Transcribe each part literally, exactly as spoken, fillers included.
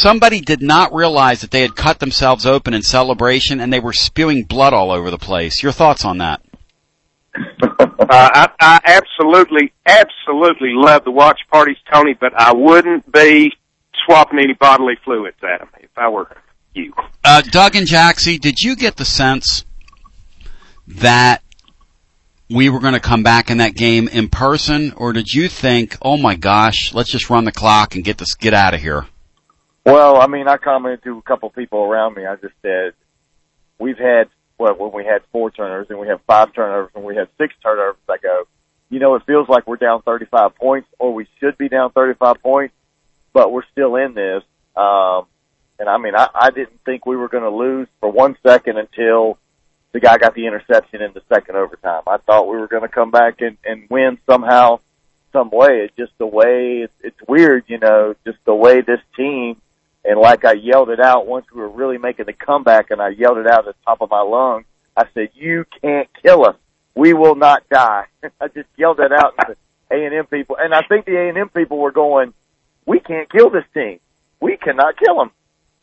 somebody did not realize that they had cut themselves open in celebration and they were spewing blood all over the place. Your thoughts on that? uh, I, I absolutely, absolutely love the watch parties, Tony, but I wouldn't be swapping any bodily fluids at them if I were you. Uh, Doug and Jaxie, did you get the sense that we were going to come back in that game in person, or did you think, oh my gosh, let's just run the clock and get this, get out of here? Well, I mean, I commented to a couple of people around me. I just said, we've had, what, when we had four turnovers and we have five turnovers and we had six turnovers, I go, you know, it feels like we're down thirty-five points, or we should be down thirty-five points, but we're still in this. Um, and I mean, I, I didn't think we were going to lose for one second until the guy got the interception in the second overtime. I thought we were going to come back and, and win somehow, some way. It's just the way, it's, it's weird, you know, just the way this team, and like I yelled it out once we were really making the comeback, and I yelled it out at the top of my lungs. I said, you can't kill us. We will not die. I just yelled it out to the A and M people. And I think the A and M people were going, we can't kill this team. We cannot kill them.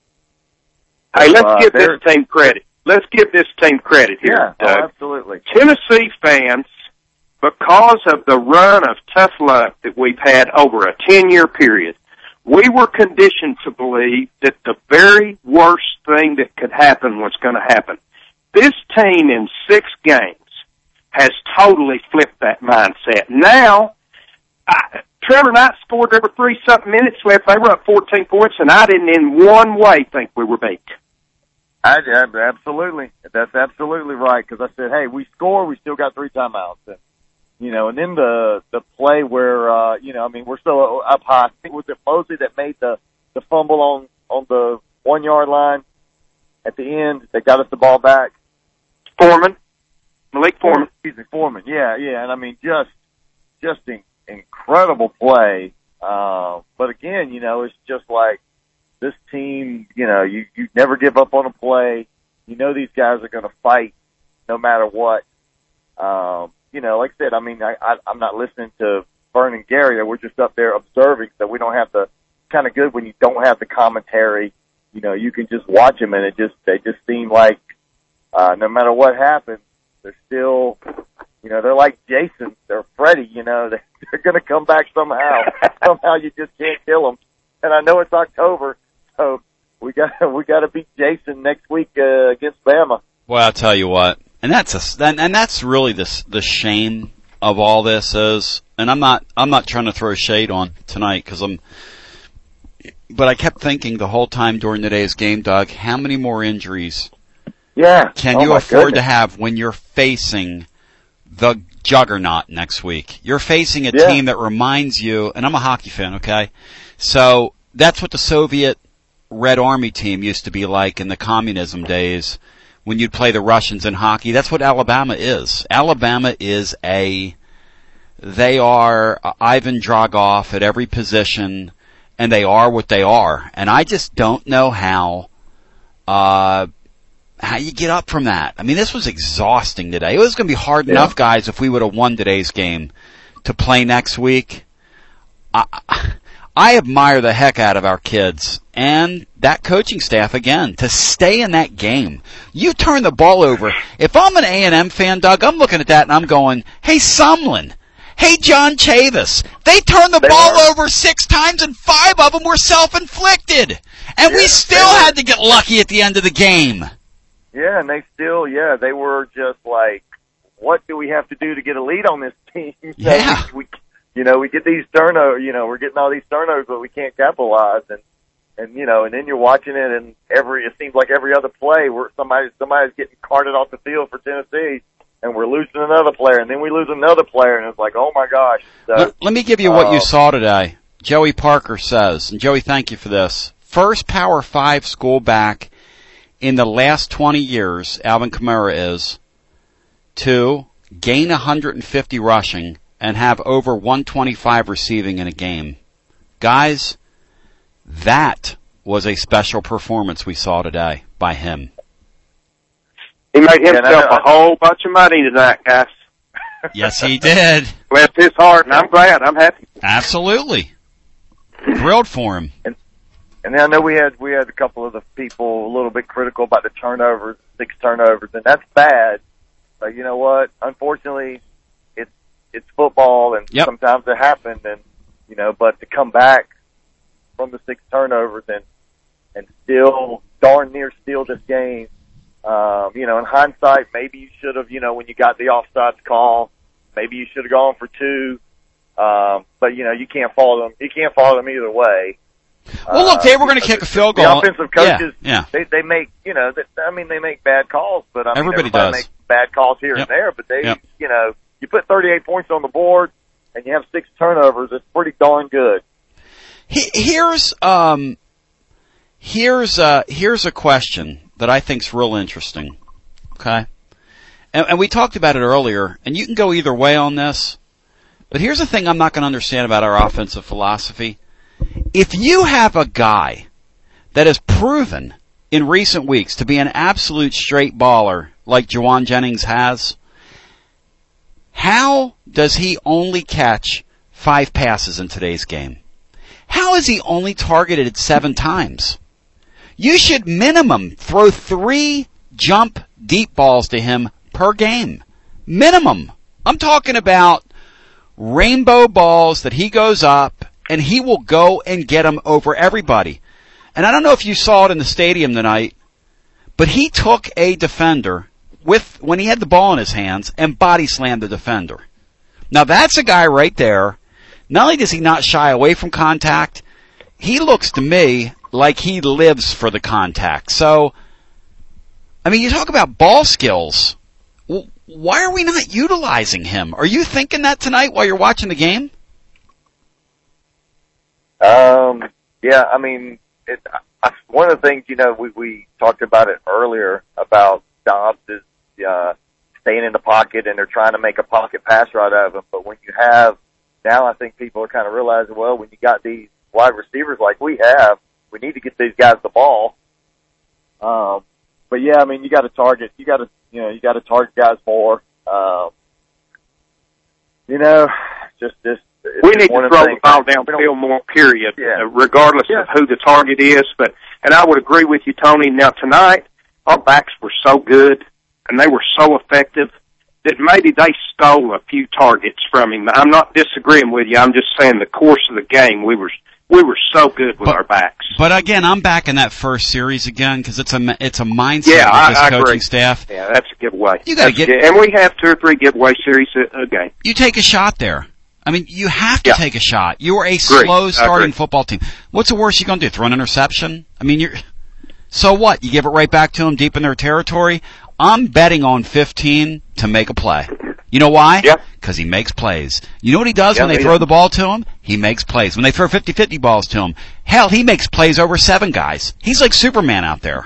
Hey, let's uh, give this team credit. Let's give this team credit here, yeah, Doug. oh, absolutely. Tennessee fans, because of the run of tough luck that we've had over a ten-year period, we were conditioned to believe that the very worst thing that could happen was going to happen. This team in six games has totally flipped that mindset. Now, I, Trevor Knight scored over three-something minutes left. They were up fourteen points, and I didn't in one way think we were beat. I, I, absolutely. That's absolutely right, because I said, hey, we score, we still got three timeouts. And, you know, and then the, the play where, uh, you know, I mean, we're still up high. I think it was it Mosley that made the, the fumble on, on the one-yard line at the end that got us the ball back. Foreman. Malik Foreman. Excuse me, Foreman. Yeah, yeah. And, I mean, just just in, incredible play. Uh, but, again, you know, it's just like, this team, you know, you, you never give up on a play. You know these guys are going to fight no matter what. Um, you know, like I said, I mean, I, I, I'm not listening to Vern and Gary. We're just up there observing, so we don't have the kind of good when you don't have the commentary. You know, you can just watch them, and it just they just seem like uh, no matter what happens, they're still, you know, they're like Jason, they're Freddy. You know, they're, they're going to come back somehow. Somehow you just can't kill them. And I know it's October. So we got we got to beat Jason next week uh, against Bama. Well, I'll tell you what, and that's a, and that's really the the shame of all this is, and I'm not I'm not trying to throw shade on tonight because I'm, but I kept thinking the whole time during today's game, Doug, how many more injuries? Yeah. Can oh you afford goodness. to have when you're facing the juggernaut next week? You're facing a yeah. team that reminds you, and I'm a hockey fan, okay? So that's what the Soviet Red Army team used to be like in the communism days when you'd play the Russians in hockey. That's what Alabama is. Alabama is a, they are Ivan Dragoff at every position, and they are what they are. And I just don't know how, uh, how you get up from that. I mean, this was exhausting today. It was going to be hard yeah. enough, guys, if we would have won today's game to play next week. I, I admire the heck out of our kids and that coaching staff, again, to stay in that game. You turn the ball over. If I'm an A and M fan, Doug, I'm looking at that and I'm going, hey, Sumlin, hey, John Chavis, they turned the they ball are. over six times and five of them were self-inflicted. And yeah, we still had to get lucky at the end of the game. Yeah, and they still, yeah, they were just like, what do we have to do to get a lead on this team? Yeah. we, we You know, we get these turnovers, you know, we're getting all these turnovers, but we can't capitalize. And, and, you know, and then you're watching it and every, it seems like every other play where somebody, somebody's getting carted off the field for Tennessee and we're losing another player and then we lose another player and it's like, oh my gosh. So, let, let me give you what uh, you saw today. Joey Parker says, and Joey, thank you for this. First Power Five school back in the last twenty years, Alvin Kamara is, to gain one hundred fifty rushing and have over one twenty-five receiving in a game. Guys, that was a special performance we saw today by him. He made Yeah, himself no, no. a whole bunch of money tonight, guys. Yes, he did. Bless his heart, and I'm glad. I'm happy. Absolutely. Thrilled for him. And, and then I know we had we had a couple of the people a little bit critical about the turnovers, six turnovers, and that's bad. But you know what? Unfortunately, it's it's football, and yep. sometimes it happens. And you know, but to come back from the six turnovers and and still darn near steal this game, um, you know, in hindsight, maybe you should have, you know, when you got the offsides call, maybe you should have gone for two. Um, but you know, you can't follow them. You can't follow them either way. Well, look, they were going to uh, kick a field goal. The offensive coaches, yeah, yeah. they they make, you know, they, I mean, they make bad calls, but I mean, everybody, everybody does makes bad calls here yep. and there. But they, yep. you know, you put thirty-eight points on the board and you have six turnovers. It's pretty darn good. Here's um, here's uh, here's a question that I think's real interesting. Okay, and, and we talked about it earlier, and you can go either way on this. But here's the thing I'm not going to understand about our offensive philosophy. If you have a guy that has proven in recent weeks to be an absolute straight baller like Jauan Jennings has, how does he only catch five passes in today's game? How is he only targeted seven times? You should minimum throw three jump deep balls to him per game. Minimum. I'm talking about rainbow balls that he goes up and he will go and get them over everybody. And I don't know if you saw it in the stadium tonight, but he took a defender with, when he had the ball in his hands, and body slammed the defender. Now that's a guy right there. Not only does he not shy away from contact, he looks to me like he lives for the contact. So, I mean, you talk about ball skills. Well, why are we not utilizing him? Are you thinking that tonight while you're watching the game? Um, yeah, I mean, it, I, one of the things, you know, we, we talked about it earlier about Dobbs is uh, staying in the pocket and they're trying to make a pocket pass right out of him. But when you have, now I think people are kind of realizing, well, when you got these wide receivers like we have, we need to get these guys the ball. Um, but yeah, I mean, you got to target, you got to, you know, you got to target guys more. Um, you know, just, just, we need to throw the ball downfield more, period, yeah. uh, regardless yeah. of who the target is. But, and I would agree with you, Tony. Now tonight, our backs were so good and they were so effective that maybe they stole a few targets from him. I'm not disagreeing with you. I'm just saying the course of the game, we were we were so good with but, our backs. But again, I'm back in that first series again because it's a it's a mindset yeah, with I, this I coaching agree. staff. Yeah, that's a giveaway. You got to get, good. And we have two or three giveaway series a, a game. You take a shot there. I mean, you have to yeah. take a shot. You are a agree. slow starting football team. What's the worst you're going to do? Throw an interception? I mean, you're. So what? You give it right back to them deep in their territory? I'm betting on fifteen to make a play. You know why? Yeah. Because he makes plays. You know what he does yeah, when they yeah. throw the ball to him? He makes plays. When they throw fifty-fifty balls to him, hell, he makes plays over seven guys. He's like Superman out there.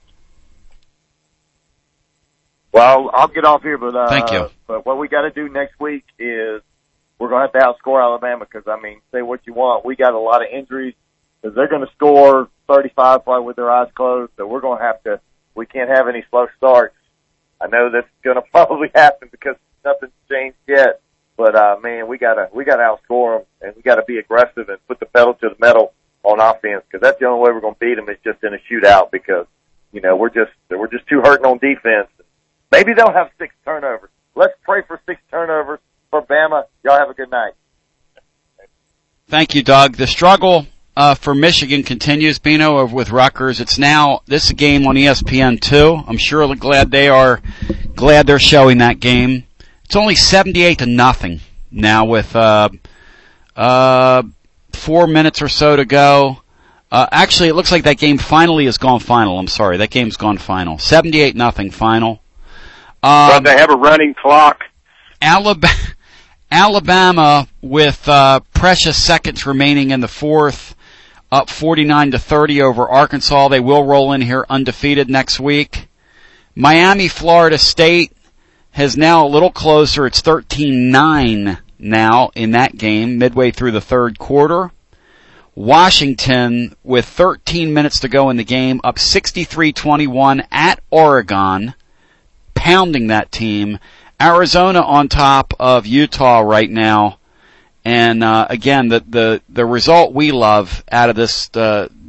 Well, I'll get off here, but uh, thank you. But what we got to do next week is we're going to have to outscore Alabama because, I mean, say what you want, we got a lot of injuries because they're going to score thirty-five probably with their eyes closed. So we're going to have to. We can't have any slow starts. I know that's going to probably happen because nothing's changed yet. But uh, man, we gotta we gotta outscore them and we gotta be aggressive and put the pedal to the metal on offense because that's the only way we're going to beat them is just in a shootout because you know we're just we're just too hurting on defense. Maybe they'll have six turnovers. Let's pray for six turnovers for Bama. Y'all have a good night. Thank you, Doug. The struggle uh, for Michigan continues. Bino over with Rutgers. It's now this is a game on E S P N two. I'm sure glad they are glad they're showing that game. It's only seventy-eight to nothing now with uh, uh, four minutes or so to go. Uh, actually, it looks like that game finally has gone final. I'm sorry, that game's gone final. seventy-eight nothing final. Um, but they have a running clock. Alabama, Alabama with uh, precious seconds remaining in the fourth, up forty-nine to thirty over Arkansas. They will roll in here undefeated next week. Miami, Florida State has now a little closer. It's thirteen nine now in that game, midway through the third quarter. Washington, with thirteen minutes to go in the game, up sixty-three twenty-one at Oregon, pounding that team. Arizona on top of Utah right now. And uh, again, the, the, the result we love out of this uh,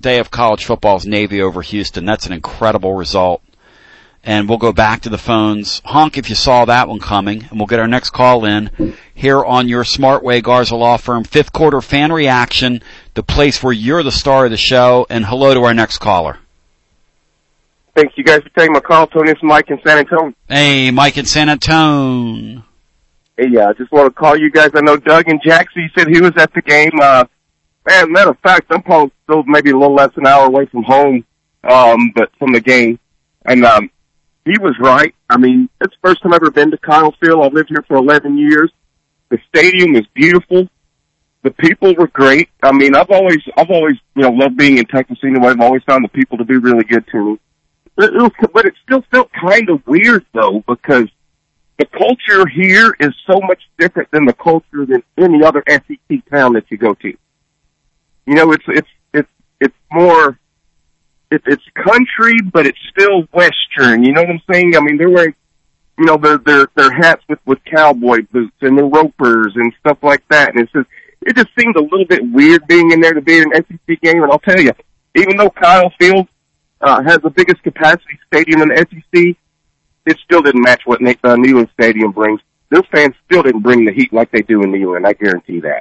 day of college football is Navy over Houston. That's an incredible result. And we'll go back to the phones. Honk if you saw that one coming, and we'll get our next call in here on your Smart Way Garza Law Firm fifth quarter fan reaction, the place where you're the star of the show. And hello to our next caller. Thanks, you guys, for taking my call. Tony, it's Mike in San Antonio. Hey, Mike in San Antonio. Hey, yeah, I just want to call you guys. I know Doug and Jackson said he was at the game. Uh, man, matter of fact, I'm probably still maybe a little less than an hour away from home, um, but from the game. And um, he was right. I mean, it's the first time I've ever been to Kyle Field. I've lived here for eleven years. The stadium was beautiful. The people were great. I mean, I've always, I've always, you know, loved being in Texas anyway. I've always found the people to be really good to me. But it, was, but it still felt kind of weird, though, because the culture here is so much different than the culture than any other S E C town that you go to. You know, it's it's it's it's more it, it's country, but it's still Western. You know what I'm saying? I mean, they're wearing, you know, their their their hats with with cowboy boots and the ropers and stuff like that. And it's just it just seemed a little bit weird being in there to be in an S E C game. And I'll tell you, even though Kyle Field Uh, has the biggest capacity stadium in the S E C, it still didn't match what uh, Neyland Stadium brings. Their fans still didn't bring the heat like they do in Neyland. I guarantee that.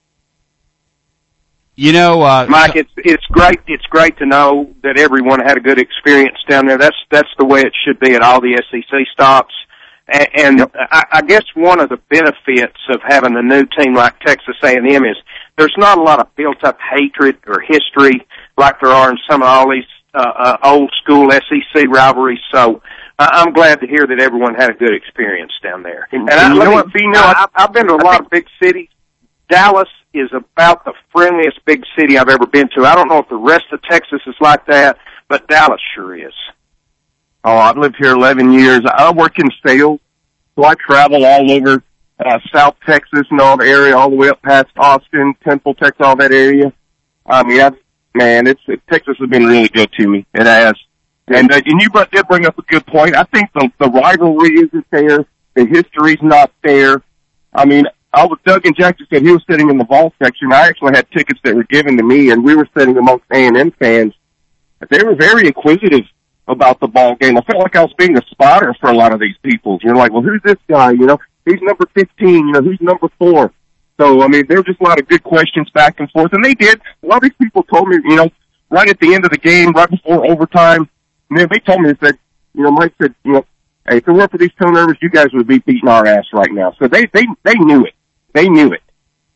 You know, uh, Mike, it's it's great. It's great to know that everyone had a good experience down there. That's that's the way it should be at all the S E C stops. And, and yep. I, I guess one of the benefits of having a new team like Texas A and M is there's not a lot of built-up hatred or history like there are in some of all these Uh, uh, old school S E C rivalry, so uh, I'm glad to hear that everyone had a good experience down there. And, and I, you know what, Bino, I, I've been to a lot of big cities. Dallas is about the friendliest big city I've ever been to. I don't know if the rest of Texas is like that, but Dallas sure is. Oh, I've lived here eleven years. I work in sales, so I travel all over uh, South Texas and all the area, all the way up past Austin, Temple, Texas, all that area. I mean, I've Man, it's it, Texas has been really good to me. It has, and uh, and you did bring up a good point. I think the the rivalry isn't there. The history's not there. I mean, I was Doug and Jackson said he was sitting in the vault section. I actually had tickets that were given to me, and we were sitting amongst A and M fans. They were very inquisitive about the ball game. I felt like I was being a spotter for a lot of these people. You're like, well, who's this guy? You know, he's number fifteen. You know, who's number four? So, I mean, there were just a lot of good questions back and forth, and they did. A lot of these people told me, you know, right at the end of the game, right before overtime, man, they told me, they said, you know, Mike said, you know, hey, if it weren't for these turnovers, you guys would be beating our ass right now. So they, they, they knew it. They knew it.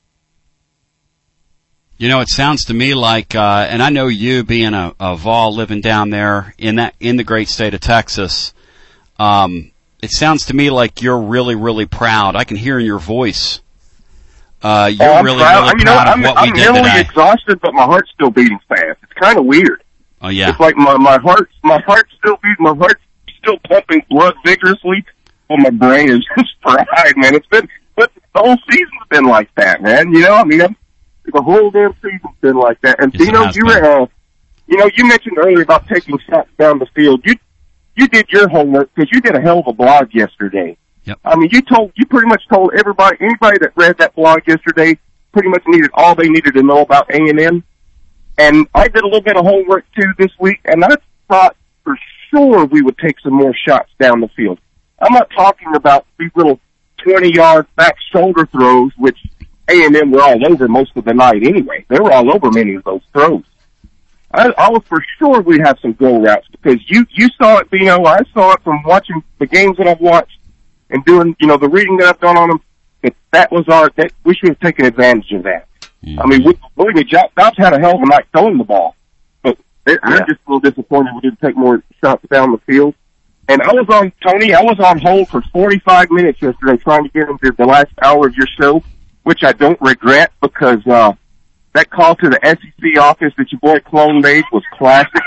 You know, it sounds to me like, uh, and I know you being a, a Vol living down there in that, in the great state of Texas, um, it sounds to me like you're really, really proud. I can hear in your voice. Uh, you're oh, really, proud. really I mean, proud I'm, of what I'm we did mentally today. exhausted, but my heart's still beating fast. It's kind of weird. Oh yeah. It's like my my heart my heart's still beating. My heart's still pumping blood vigorously, but my brain is just fried, man. It's been, but the whole season's been like that, man. You know, I mean, I'm, the whole damn season's been like that. And yes, you know, you were, uh, you know, you mentioned earlier about taking shots down the field. You you did your homework because you did a hell of a blog yesterday. Yep. I mean, you told you pretty much told everybody, anybody that read that blog yesterday, pretty much needed all they needed to know about A and M. And I did a little bit of homework too this week, and I thought for sure we would take some more shots down the field. I'm not talking about these little twenty-yard back shoulder throws, which A and M were all over most of the night anyway. They were all over many of those throws. I, I was for sure we'd have some go routes because you you saw it, you know, I saw it from watching the games that I've watched and doing, you know, the reading that I've done on them. That that was our that we should have taken advantage of that. Mm-hmm. I mean, we, believe me, Dobbs had a hell of a night throwing the ball, but it, yeah. I'm just a little disappointed we didn't take more shots down the field. And I was on Tony. I was on hold for forty-five minutes yesterday trying to get into the last hour of your show, which I don't regret because uh that call to the S E C office that your boy Clone made was classic.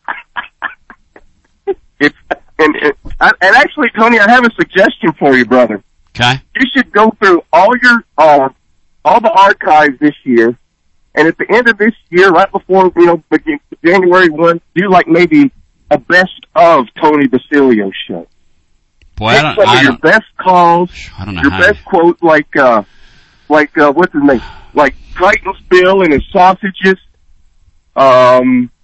It's and, and and actually, Tony, I have a suggestion for you, brother. Okay. You should go through all your uh, all the archives this year, and at the end of this year, right before you know January first, do like maybe a best of Tony Basilio show. Boy, Take I don't. some I of your don't, best calls, I don't know your how best quotes, like uh, like uh, what's his name, like Titans Bill and his sausages. Um,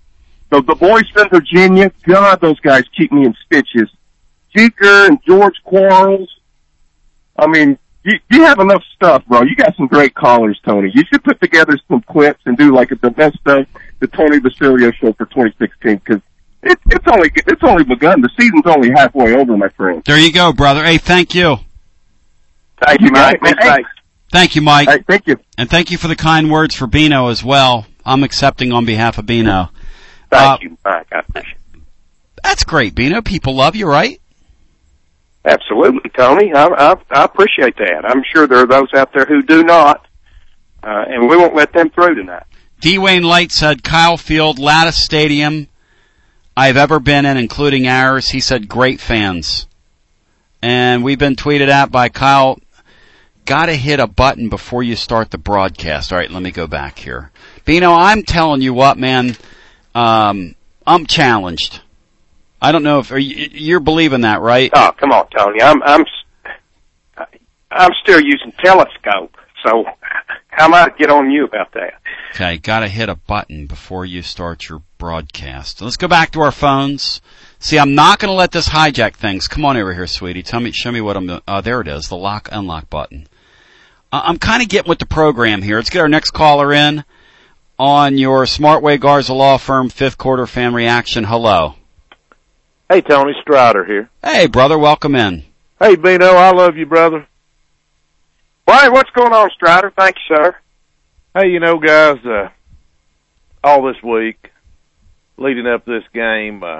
The, the boys from Virginia, God, those guys keep me in stitches. Jeker and George Quarles. I mean, you, you have enough stuff, bro. You got some great callers, Tony. You should put together some clips and do like the best of the Tony Basilio show for twenty sixteen, because it, it's only it's only begun. The season's only halfway over, my friend. There you go, brother. Hey, thank you. Thank you, Mike. Hey, Thanks. Thank you, Mike. Hey, thank you. And thank you for the kind words for Bino as well. I'm accepting on behalf of Bino. Thank uh, you, Mike. I appreciate it. That's great, Bino. People love you, right? Absolutely, Tony. I, I, I appreciate that. I'm sure there are those out there who do not, uh, and we won't let them through tonight. D-Wayne Light said, Kyle Field, loudest stadium I've ever been in, including ours. He said, great fans. And we've been tweeted at by Kyle, gotta hit a button before you start the broadcast. All right, let me go back here. Bino, I'm telling you what, man, um, I'm challenged. I don't know if are you, you're believing that, right? Oh, come on, Tony. I'm I'm I'm still using telescope, so how might I get on you about that? Okay, gotta hit a button before you start your broadcast. Let's go back to our phones. See, I'm not going to let this hijack things. Come on over here, sweetie. Tell me, show me what I'm. Oh, there it is, the lock unlock button. Uh, I'm kind of getting with the program here. Let's get our next caller in on your Smartway Garza Law Firm fifth quarter fan reaction. Hello. Hey, Tony, Strider here. Hey, brother, welcome in. Hey, Bino, I love you, brother. Well, what's going on, Strider? Thank you, sir. Hey, you know, guys, uh, all this week, leading up to this game, uh,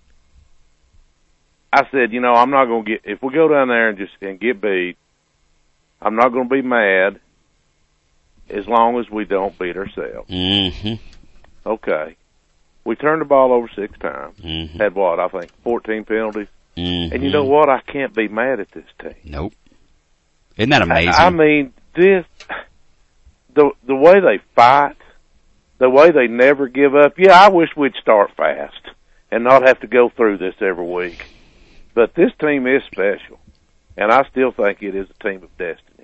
I said, you know, I'm not going to get, if we go down there and just and get beat, I'm not going to be mad as long as we don't beat ourselves. Mm-hmm. Okay. We turned the ball over six times. Mm-hmm. Had what, I think, fourteen penalties. Mm-hmm. And you know what? I can't be mad at this team. Nope. Isn't that amazing? I, I mean, this, the the way they fight, the way they never give up. Yeah, I wish we'd start fast and not have to go through this every week. But this team is special, and I still think it is a team of destiny.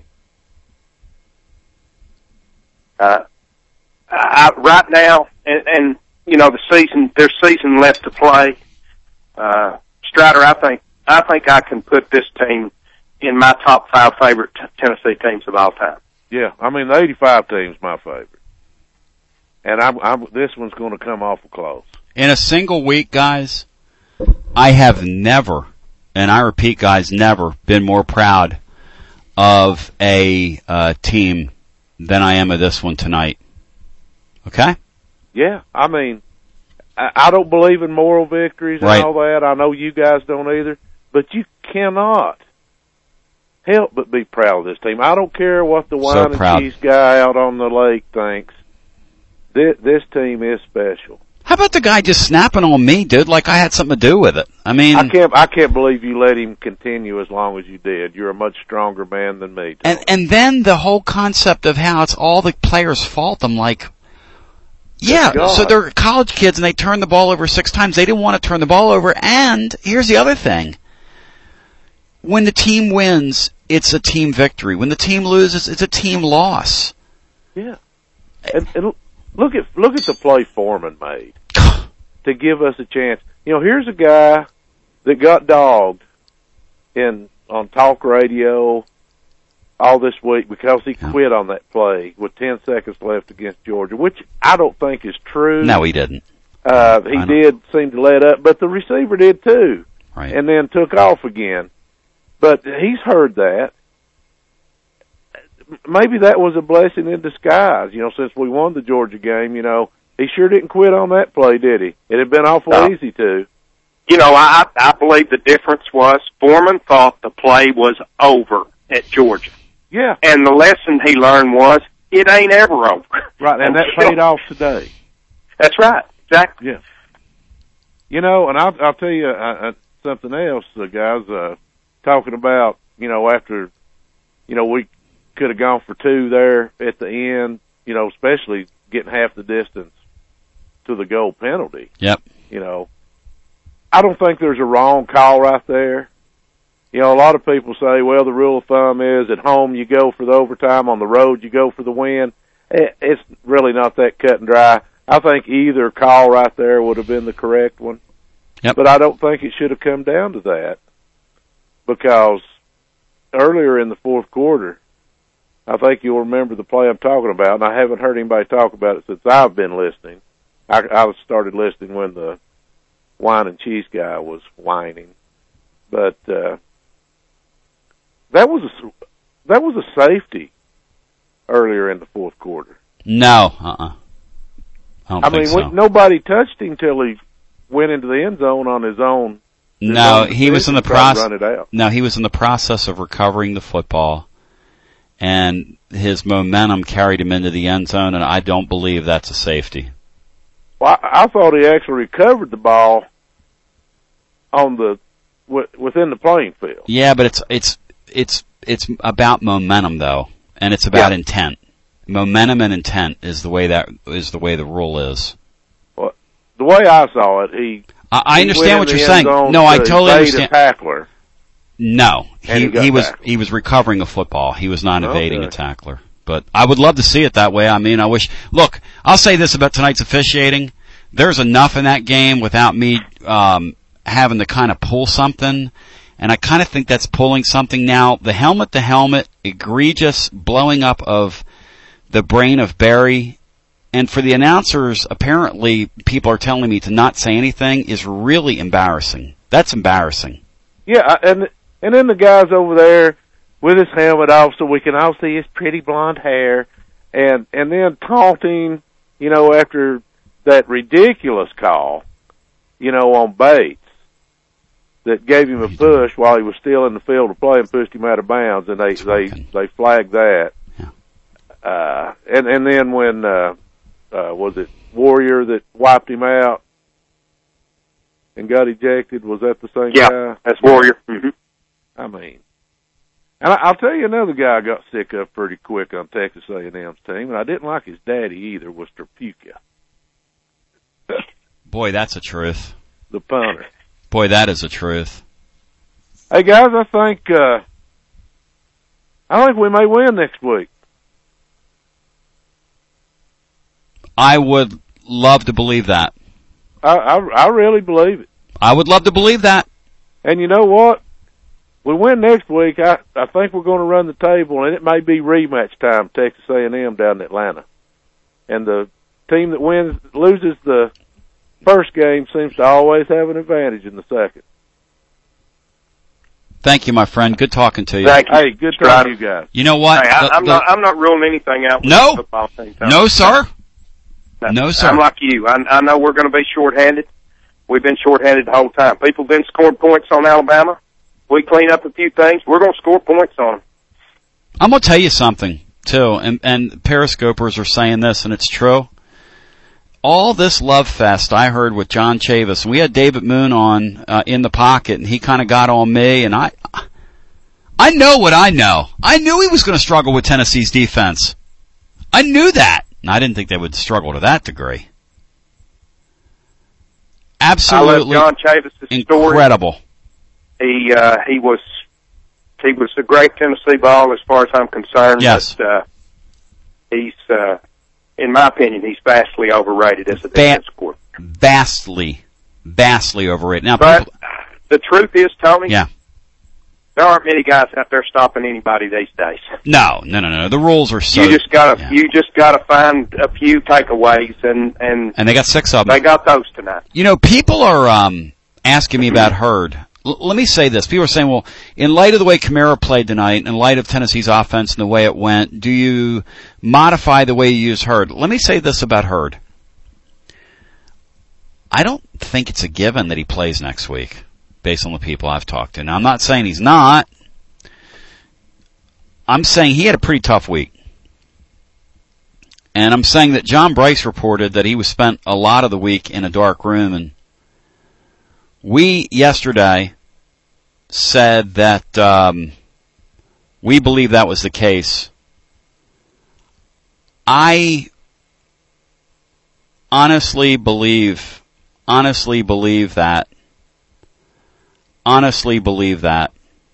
Uh, I, right now, and, and you know, the season, there's season left to play. Uh, Strider, I think, I think I can put this team in my top five favorite t- Tennessee teams of all time. Yeah, I mean, the eighty-five team's my favorite. And I'm, I'm, this one's going to come awful close. In a single week, guys, I have never, and I repeat, guys, never been more proud of a uh, team than I am of this one tonight. Okay? Yeah, I mean, I, I don't believe in moral victories and right. all that. I know you guys don't either. But you cannot help but be proud of this team. I don't care what the wine so and proud. cheese guy out on the lake thinks. This, this team is special. How about the guy just snapping on me, dude, like I had something to do with it? I mean... I can't, I can't believe you let him continue as long as you did. You're a much stronger man than me, Tony. And, and then the whole concept of how it's all the players' fault. I'm like... Yeah, God. So they're college kids and they turned the ball over six times. They didn't want to turn the ball over. And here's the other thing. When the team wins, it's a team victory. When the team loses, it's a team loss. Yeah. And, and look at look at the play Foreman made to give us a chance. You know, here's a guy that got dogged in on talk radio all this week because he quit on that play with ten seconds left against Georgia, which I don't think is true. No, he didn't. Uh, he did seem to let up, but the receiver did too. Right. And then took off again. But he's heard that. Maybe that was a blessing in disguise, you know, since we won the Georgia game, you know. He sure didn't quit on that play, did he? It had been awful No. easy to. You know, I, I believe the difference was Foreman thought the play was over at Georgia. Yeah. And the lesson he learned was, it ain't ever over. Right, and that paid off today. That's right, exactly. Yeah. You know, and I'll, I'll tell you uh, uh, something else, uh, guys, uh, talking about, you know, after, you know, we could have gone for two there at the end, you know, especially getting half the distance to the goal penalty. Yep. You know, I don't think there's a wrong call right there. You know, a lot of people say, well, the rule of thumb is at home you go for the overtime, on the road you go for the win. It's really not that cut and dry. I think either call right there would have been the correct one. Yep. But I don't think it should have come down to that, because earlier in the fourth quarter, I think you'll remember the play I'm talking about, and I haven't heard anybody talk about it since I've been listening. I, I started listening when the wine and cheese guy was whining, but uh, that was a that was a safety earlier in the fourth quarter. No, uh-uh. I don't I think mean, so. we, nobody touched him till he went into the end zone on his own. His No, own he was in the process. process. No, he was in the process of recovering the football, and his momentum carried him into the end zone, and I don't believe that's a safety. Well, I, I thought he actually recovered the ball on the w- within the playing field. Yeah, but it's it's it's it's about momentum though, and it's about Yeah. intent. Momentum and intent is the way that is the way the rule is. Well, the way I saw it, he. I, I he understand went what in you're the end saying. zone No, I to totally evade understand. A tackler. No, And he he got he was tackled. he was recovering a football. He was not evading Okay. a tackler. But I would love to see it that way. I mean, I wish. Look, I'll say this about tonight's officiating: there's enough in that game without me um, having to kind of pull something, and I kind of think that's pulling something now. The helmet to helmet, egregious blowing up of the brain of Barry, and for the announcers, apparently people are telling me to not say anything is really embarrassing. That's embarrassing. Yeah, I- and and then the guy's over there with his helmet off, so we can all see his pretty blonde hair, and and then taunting, you know, after that ridiculous call, you know, on Bates that gave him a push while he was still in the field of play and pushed him out of bounds, and they That's they working. they flagged that. Yeah. Uh, and and then when uh, uh, was it Warrior that wiped him out and got ejected? Was that the same Yeah, guy? that's Warrior. Mm-hmm. I mean, and I, I'll tell you another guy I got sick of pretty quick on Texas A and M's team, and I didn't like his daddy either, was Terpuka, Boy, that's a truth. the punter. Boy, that is a truth. Hey guys, I think uh, I think we may win next week. I would love to believe that. I I, I really believe it. I would love to believe that. And you know what? We win next week. I I think we're going to run the table, and it may be rematch time. Texas A and M down in Atlanta, and the team that wins loses the first game seems to always have an advantage in the second. Thank you, my friend. Good talking to you. Thank you. Hey, good talking to you guys. You know what? Hey, I, The- I'm the- not. I'm not ruling anything out. With No. the football team. no, sir. No, sir. I'm like you. I, I know we're going to be shorthanded. We've been shorthanded the whole time. People been scoring points on Alabama. We clean up a few things. We're going to score points on them. I'm going to tell you something, too, and, and Periscopers are saying this, and it's true. All this love fest I heard with John Chavis, and we had David Moon on uh, in the pocket, and he kind of got on me, and I I know what I know. I knew he was going to struggle with Tennessee's defense. I knew that. And I didn't think they would struggle to that degree. Absolutely I love John Chavis' story. incredible. He uh, he was he was a great Tennessee ball as far as I'm concerned. Yes. But, uh, he's uh, in my opinion, he's vastly overrated as a Ba- defense coordinator. Vastly, vastly overrated. Now, But people, the truth is, Tony, yeah. there aren't many guys out there stopping anybody these days. No, no, no, no. The rules are so. you just gotta yeah. you just gotta find a few takeaways, and and And they got six of them. they got those tonight. You know, people are um, asking me about Hurd. L- let me say this. People are saying, well, in light of the way Kamara played tonight, in light of Tennessee's offense and the way it went, do you modify the way you use Hurd? Let me say this about Hurd. I don't think it's a given that he plays next week, based on the people I've talked to. Now, I'm not saying he's not. I'm saying he had a pretty tough week. And I'm saying that John Bryce reported that he was spent a lot of the week in a dark room, and we yesterday said that um, we believe that was the case. I honestly believe, honestly believe that, honestly believe that.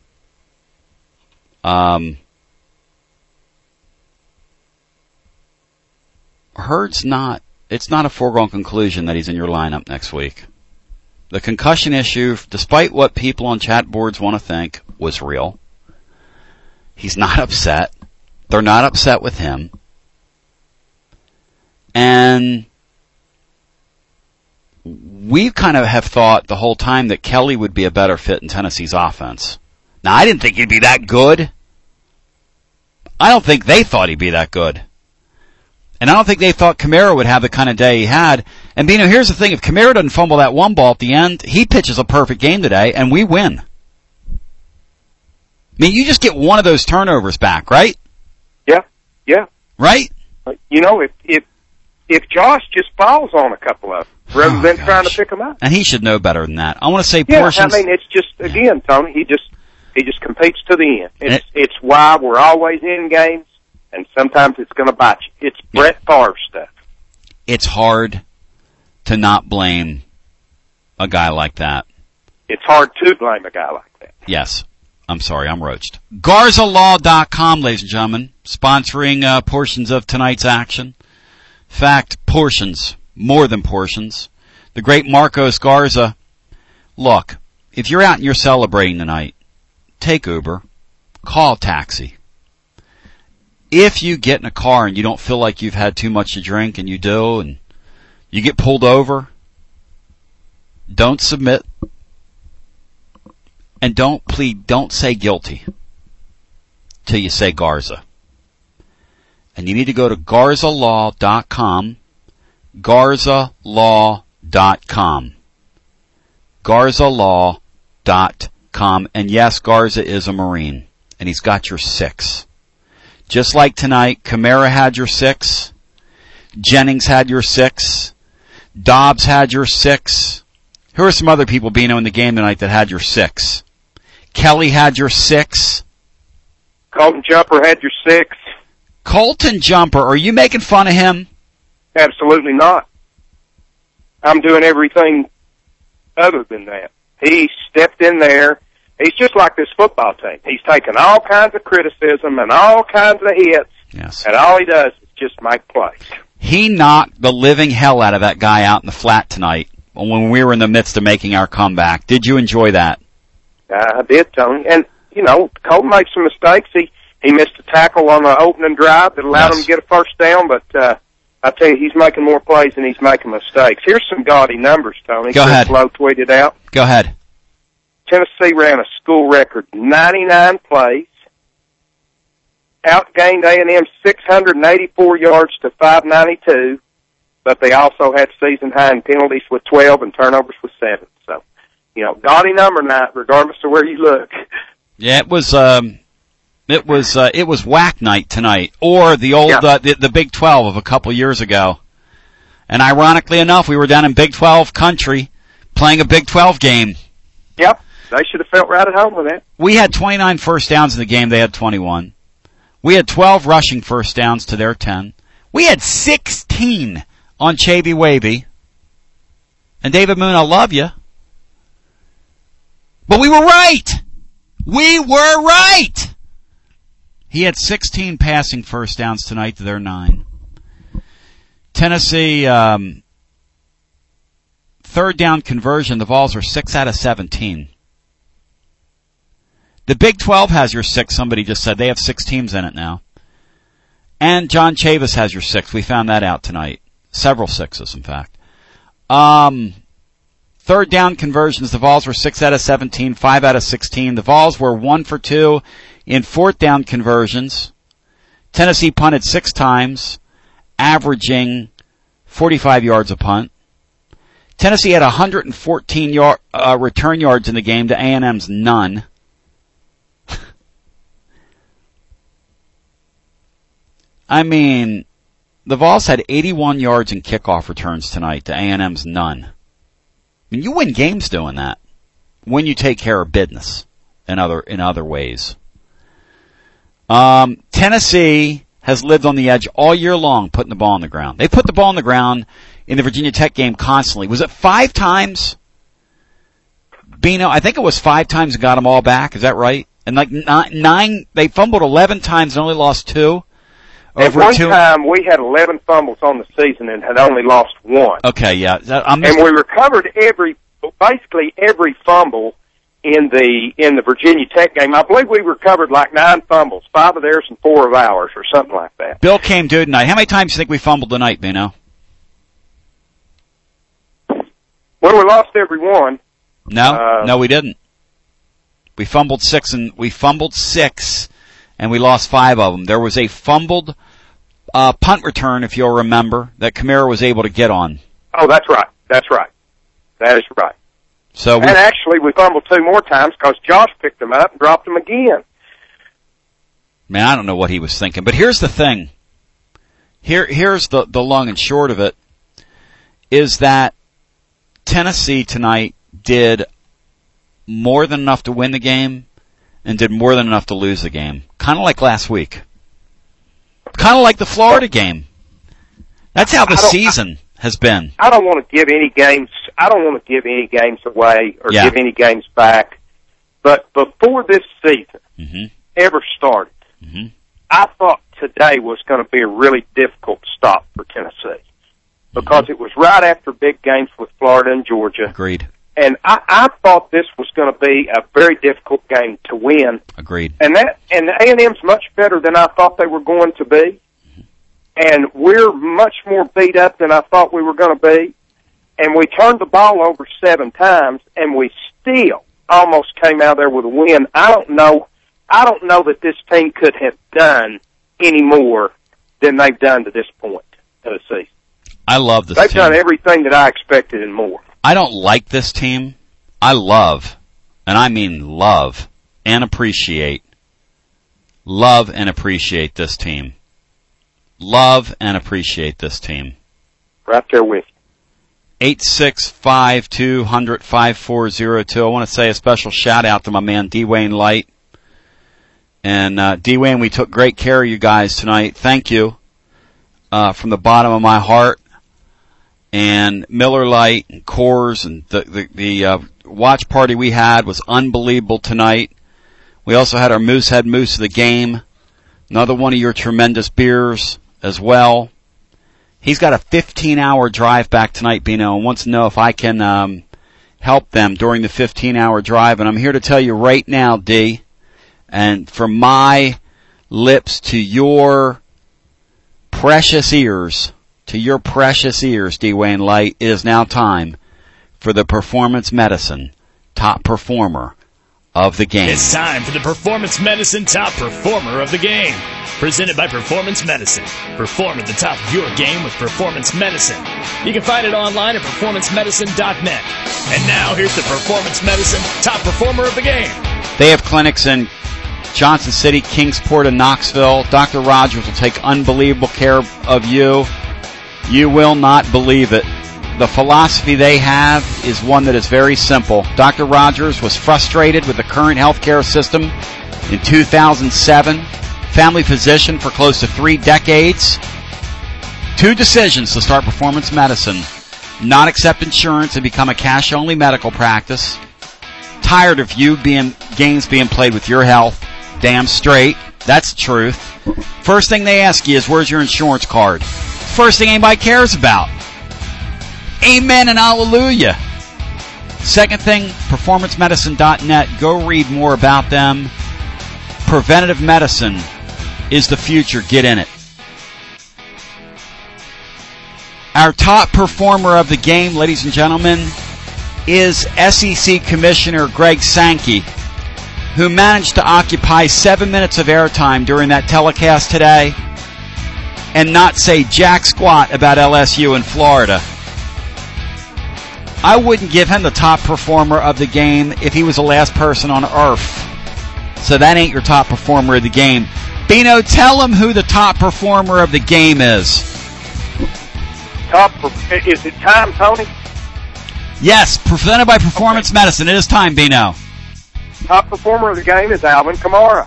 Um, Hurd's not it's not a foregone conclusion that he's in your lineup next week. The concussion issue, despite what people on chat boards want to think, was real. He's not upset. They're not upset with him. And we kind of have thought the whole time that Kelly would be a better fit in Tennessee's offense. Now, I didn't think he'd be that good. I don't think they thought he'd be that good. And I don't think they thought Kamara would have the kind of day he had. And, you know, here's the thing. If Kamara doesn't fumble that one ball at the end, he pitches a perfect game today, and we win. I mean, you just get one of those turnovers back, right? Yeah, yeah. Right? You know, if if if Josh just falls on a couple of them, rather Oh, than gosh. trying to pick them up. And he should know better than that. I want to say Yeah, portions. I mean, it's just, again, Tony, he just he just competes to the end. It's It- it's why we're always in games, and sometimes it's going to bite you. It's Brett Favre stuff. It's hard to not blame a guy like that. It's hard to blame a guy like that. Yes. I'm sorry, I'm roached. Garza Law dot com, ladies and gentlemen, sponsoring uh, portions of tonight's action. In fact, portions, more than portions. The great Marcos Garza. Look, if you're out and you're celebrating tonight, take Uber, call a taxi. If you get in a car and you don't feel like you've had too much to drink, and you do, and you get pulled over, don't submit. And don't plead, don't say guilty till you say Garza. And you need to go to Garza Law dot com, Garza Law dot com, Garza Law dot com. And yes, Garza is a Marine, and he's got your six. Just like tonight, Kamara had your six, Jennings had your six, Dobbs had your six. Who are some other people, Bino, in the game tonight that had your six? Kelly had your six. Colton Jumper had your six. Colton Jumper, are you making fun of him? Absolutely not. I'm doing everything other than that. He stepped in there. He's just like this football team. He's taken all kinds of criticism and all kinds of hits, Yes. and all he does is just make plays. He knocked the living hell out of that guy out in the flat tonight when we were in the midst of making our comeback. Did you enjoy that? I did, Tony. And, you know, Colton made some mistakes. He he missed a tackle on the opening drive that allowed Yes. him to get a first down, but uh, I tell you, he's making more plays than he's making mistakes. Here's some gaudy numbers, Tony. Go ahead. Flo tweeted out. Go ahead. Tennessee ran a school record ninety-nine plays, outgained A and M six hundred eighty-four yards to five ninety-two, but they also had season high in penalties with twelve and turnovers with seven. So, you know, gaudy number night, regardless of where you look. Yeah, it was, um, it was, uh, it was whack night tonight, or the old, Yeah. uh, the, the Big twelve of a couple years ago. And ironically enough, we were down in Big twelve country playing a Big twelve game. Yep, they should have felt right at home with that. We had twenty-nine first downs in the game. They had twenty-one. We had twelve rushing first downs to their ten. We had sixteen on Chavy Wavy. And David Moon, I love you. But we were right. We were right. He had sixteen passing first downs tonight to their nine. Tennessee, um, third down conversion, the Vols are six out of seventeen. The Big twelve has your six, somebody just said. They have six teams in it now. And John Chavis has your six. We found that out tonight. Several sixes, in fact. Um, third down conversions, the Vols were six out of seventeen, five out of sixteen. The Vols were one for two in fourth down conversions. Tennessee punted six times, averaging forty-five yards a punt. Tennessee had one hundred fourteen yard, uh, return yards in the game to A and M's none. I mean, the Vols had eighty-one yards in kickoff returns tonight to A and M's none. I mean, you win games doing that when you take care of business in other in other ways. Um, Tennessee has lived on the edge all year long, putting the ball on the ground. They put the ball on the ground in the Virginia Tech game constantly. Was it five times? Bino, I think it was five times and got them all back. Is that right? And like nine, nine they fumbled eleven times and only lost two. Over At one two? time, we had eleven fumbles on the season and had only lost one. Okay, yeah. That, I'm and we recovered every, basically every fumble in the in the Virginia Tech game. I believe we recovered like nine fumbles, five of theirs and four of ours, or something like that. Bill came due tonight. How many times do you think we fumbled tonight, Bino? Well, we lost every one. No, uh, no, we didn't. We fumbled six, and we fumbled six, and we lost five of them. There was a fumbled uh, punt return, if you'll remember, that Kamara was able to get on. Oh, that's right. That's right. That is right. So we, and actually, we fumbled two more times because Josh picked them up and dropped them again. Man, I don't know what he was thinking. But here's the thing. Here, here's the, the long and short of it, is that Tennessee tonight did more than enough to win the game and did more than enough to lose the game. Kind of like last week. Kind of like the Florida game. That's how the season has been. I don't want to give any games, I don't want to give any games away or yeah. give any games back. But before this season mm-hmm. ever started, mm-hmm. I thought today was going to be a really difficult stop for Tennessee. Because mm-hmm. it was right after big games with Florida and Georgia. Agreed. And I, I thought this was going to be a very difficult game to win. Agreed. And that and A and M's much better than I thought they were going to be. Mm-hmm. And we're much more beat up than I thought we were going to be. And we turned the ball over seven times, and we still almost came out there with a win. I don't know. I don't know that this team could have done any more than they've done to this point of the season. I love this They've team. They've done everything that I expected and more. I don't like this team. I love, and I mean love, and appreciate, love and appreciate this team. Love and appreciate this team. Right there with you. eight six five, two hundred, five four zero two. I want to say a special shout out to my man Dwayne Light. And uh, Dwayne, we took great care of you guys tonight. Thank you uh, from the bottom of my heart. And Miller Lite and Coors and the the, the uh, watch party we had was unbelievable tonight. We also had our Moosehead Moose of the game, another one of your tremendous beers as well. He's got a fifteen-hour drive back tonight, Bino, and wants to know if I can um, help them during the fifteen-hour drive. And I'm here to tell you right now, D, and from my lips to your precious ears, to your precious ears, Dwayne Light, it is now time for the Performance Medicine Top Performer of the Game. It's time for the Performance Medicine Top Performer of the Game. Presented by Performance Medicine. Perform at the top of your game with Performance Medicine. You can find it online at performance medicine dot net. And now here's the Performance Medicine Top Performer of the Game. They have clinics in Johnson City, Kingsport, and Knoxville. Doctor Rogers will take unbelievable care of you. You will not believe it. The philosophy they have is one that is very simple. Doctor Rogers was frustrated with the current healthcare system in two thousand seven. Family physician for close to three decades. Two decisions to start Performance Medicine. Not accept insurance and become a cash-only medical practice. Tired of you being games being played with your health. Damn straight. That's the truth. First thing they ask you is, where's your insurance card? First thing anybody cares about. Amen and hallelujah. Second thing, performance medicine dot net. Go read more about them. Preventative medicine is the future. Get in it. Our top performer of the game, ladies and gentlemen, is S E C Commissioner Greg Sankey, who managed to occupy seven minutes of airtime during that telecast today and not say jack squat about L S U in Florida. I wouldn't give him the top performer of the game if he was the last person on earth. So that ain't your top performer of the game. Bino, tell him who the top performer of the game is. Top, is it time, Tony? Yes, presented by Performance okay. Medicine. It is time, Bino. Top performer of the game is Alvin Kamara.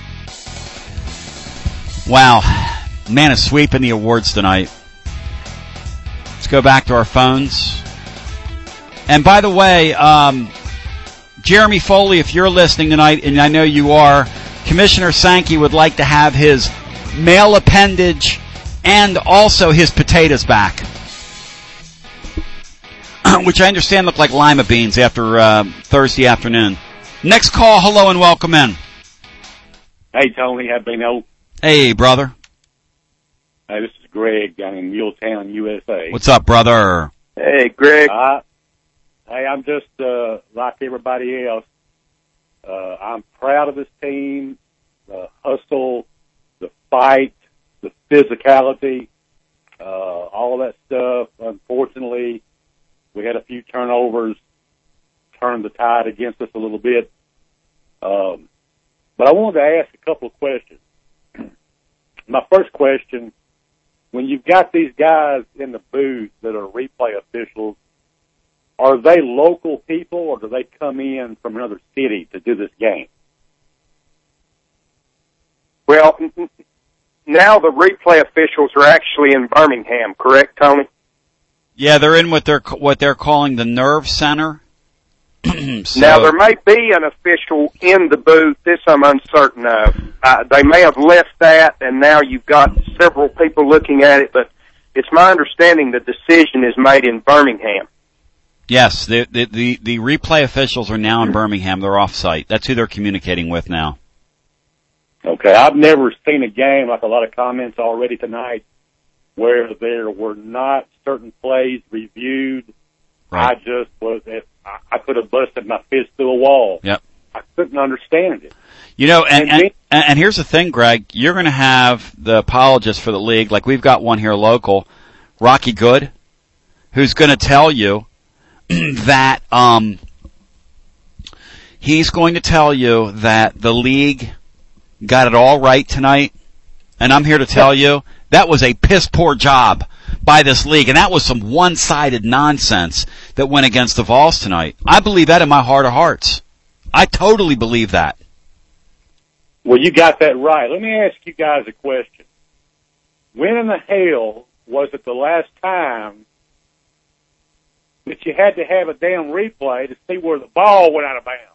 Wow. Man is sweeping the awards tonight. Let's go back to our phones. And by the way, um, Jeremy Foley, if you're listening tonight, and I know you are, Commissioner Sankey would like to have his male appendage, and also his potatoes back. Which I understand look like lima beans after uh, Thursday afternoon. Next call, hello and welcome in. Hey, Tony, how been old? Hey, brother. Hey, this is Greg down in Muletown, U S A. What's up, brother? Hey, Greg. Uh, hey, I'm just uh, like everybody else. Uh, I'm proud of this team, the hustle, the fight, the physicality, uh, all that stuff. Unfortunately, we had a few turnovers, turned the tide against us a little bit. Um, but I wanted to ask a couple of questions. My first question, when you've got these guys in the booth that are replay officials, are they local people or do they come in from another city to do this game? Well, now the replay officials are actually in Birmingham, correct, Tony? Yeah, they're in what they're what they're calling the Nerve Center. So, now, there may be an official in the booth. This I'm uncertain of. Uh, they may have left that, and now you've got several people looking at it, but it's my understanding the decision is made in Birmingham. Yes, the, the, the, the replay officials are now in Birmingham. They're off-site. That's who they're communicating with now. Okay, I've never seen a game, like a lot of comments already tonight, where there were not certain plays reviewed. Right. I just was, I, I could have busted my fist through a wall. Yep. I couldn't understand it. You know, and, and, and, and here's the thing, Greg. You're going to have the apologist for the league, like we've got one here local, Rocky Good, who's going to tell you that um, he's going to tell you that the league got it all right tonight, and I'm here to tell you that was a piss-poor job by this league, and that was some one-sided nonsense that went against the Vols tonight. I believe that in my heart of hearts. I totally believe that. Well, you got that right. Let me ask you guys a question. When in the hell was it the last time that you had to have a damn replay to see where the ball went out of bounds?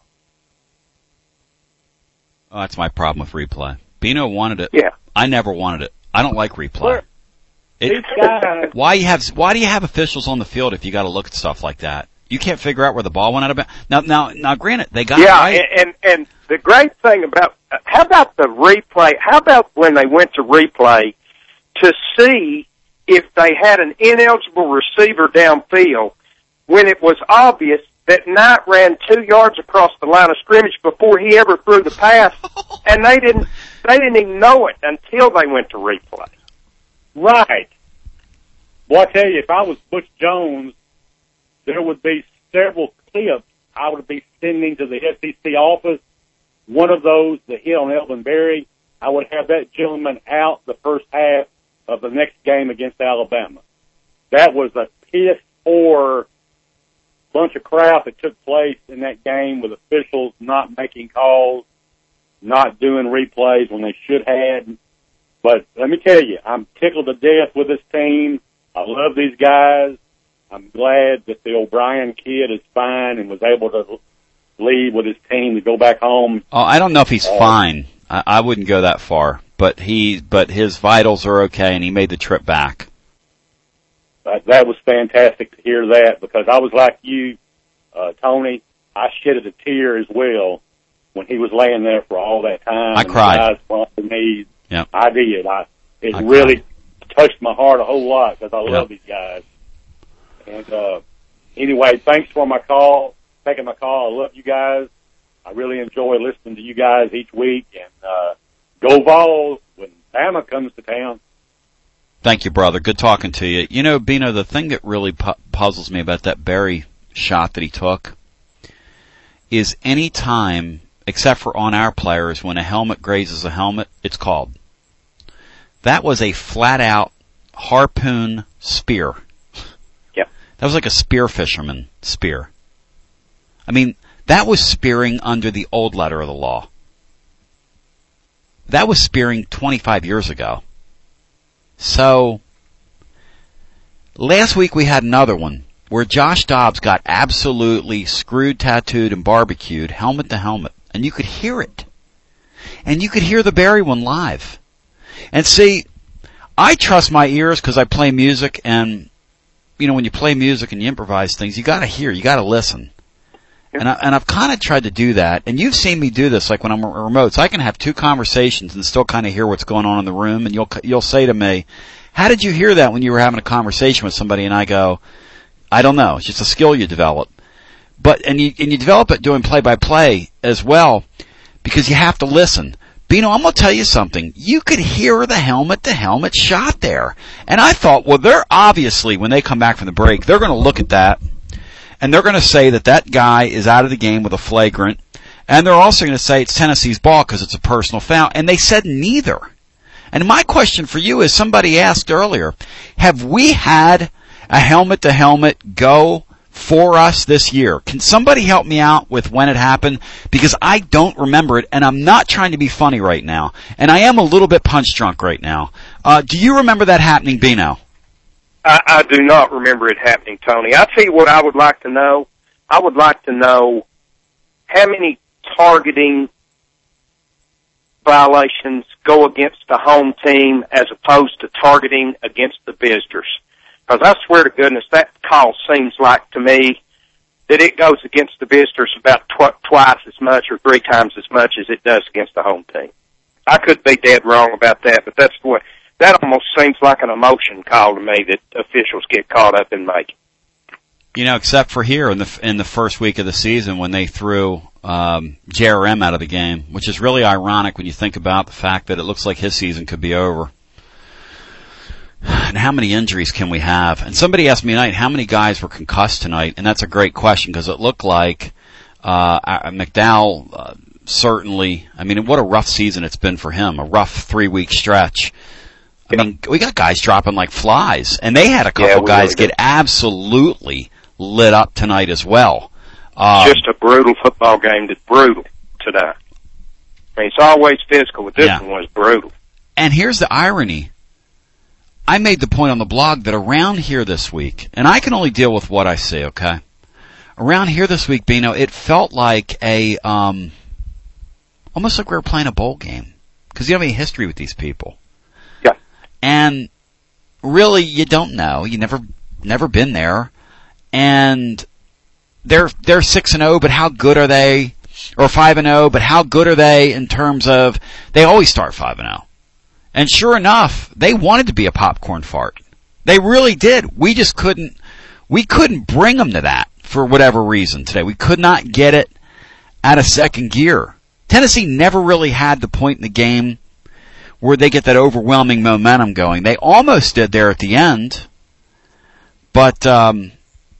Oh, that's my problem with replay. Bino wanted it. Yeah. I never wanted it. I don't like replay. Where, It, these guys, why you have why do you have officials on the field if you got to look at stuff like that? You can't figure out where the ball went out of bounds. Now, now, now, granted, they got yeah, it right. and and the great thing about how about the replay? How about when they went to replay to see if they had an ineligible receiver downfield when it was obvious that Knight ran two yards across the line of scrimmage before he ever threw the pass, and they didn't they didn't even know it until they went to replay. right. Well, I tell you, if I was Butch Jones, there would be several clips I would be sending to the S E C office. One of those, the hit on Elvin Berry, I would have that gentleman out the first half of the next game against Alabama. That was a piss poor bunch of crap that took place in that game with officials not making calls, not doing replays when they should have. But let me tell you, I'm tickled to death with this team. I love these guys. I'm glad that the O'Brien kid is fine and was able to leave with his team to go back home. Oh, I don't know if he's uh, fine. I, I wouldn't go that far, but he, but his vitals are okay, and he made the trip back. Uh, that was fantastic to hear that, because I was like you, uh, Tony. I shedded a tear as well when he was laying there for all that time. I and cried. The guys went to me. Yep. I did. I it I really cried. touched my heart a whole lot because I love Yep. these guys. And uh, anyway, thanks for my call, taking my call. I love you guys. I really enjoy listening to you guys each week. And uh, go Vols when Bama comes to town. Thank you, brother. Good talking to you. You know, Bino, the thing that really pu- puzzles me about that Berry shot that he took is any time, except for on our players, when a helmet grazes a helmet, it's called. That was a flat-out harpoon spear. Yeah. That was like a spear fisherman spear. I mean, that was spearing under the old letter of the law. That was spearing twenty-five years ago. So, last week we had another one where Josh Dobbs got absolutely screwed, tattooed, and barbecued, helmet to helmet. And you could hear it. And you could hear the Berry one live. And see, I trust my ears because I play music, and you know, when you play music and you improvise things, you got to hear, you got to listen. And, I, and I've kind of tried to do that. And you've seen me do this, like when I'm remote. So I can have two conversations and still kind of hear what's going on in the room. And you'll you'll say to me, "How did you hear that when you were having a conversation with somebody?" And I go, "I don't know. It's just a skill you develop." But and you and you develop it doing play by play as well, because you have to listen. Bino, I'm going to tell you something. You could hear the helmet to helmet shot there. And I thought, well, they're obviously, when they come back from the break, they're going to look at that. And they're going to say that that guy is out of the game with a flagrant. And they're also going to say it's Tennessee's ball because it's a personal foul. And they said neither. And my question for you is, somebody asked earlier, have we had a helmet-to-helmet go for us this year? Can somebody help me out with when it happened? Because I don't remember it, and I'm not trying to be funny right now. And I am a little bit punch-drunk right now. Uh, do you remember that happening, Bino? I, I do not remember it happening, Tony. I'll tell you what I would like to know. I would like to know how many targeting violations go against the home team as opposed to targeting against the visitors. Because I swear to goodness, that call seems like to me that it goes against the visitors about tw- twice as much or three times as much as it does against the home team. I could be dead wrong about that, but that's what that almost seems like an emotion call to me that officials get caught up in making. You know, except for here in the in the first week of the season when they threw um, J R M out of the game, which is really ironic when you think about the fact that it looks like his season could be over. And how many injuries can we have? And somebody asked me tonight, how many guys were concussed tonight? And that's a great question because it looked like uh, McDowell uh, certainly, I mean, what a rough season it's been for him, a rough three-week stretch. I mean, we got guys dropping like flies, and they had a couple yeah, guys really get absolutely lit up tonight as well. Um, Just a brutal football game that's brutal tonight. I mean, it's always physical, but this yeah. one was brutal. And here's the irony. I made the point on the blog that around here this week, and I can only deal with what I see, okay? Around here this week, Bino, it felt like a, um, almost like we were playing a bowl game. Because you don't have any history with these people. Yeah. And really, you don't know. You never, never been there. And they're, they're six and oh, but how good are they? Or five and oh, but how good are they in terms of, they always start five and oh. And sure enough, they wanted to be a popcorn fart. They really did. We just couldn't, we couldn't bring them to that for whatever reason today. We could not get it out of second gear. Tennessee never really had the point in the game where they get that overwhelming momentum going. They almost did there at the end, but um,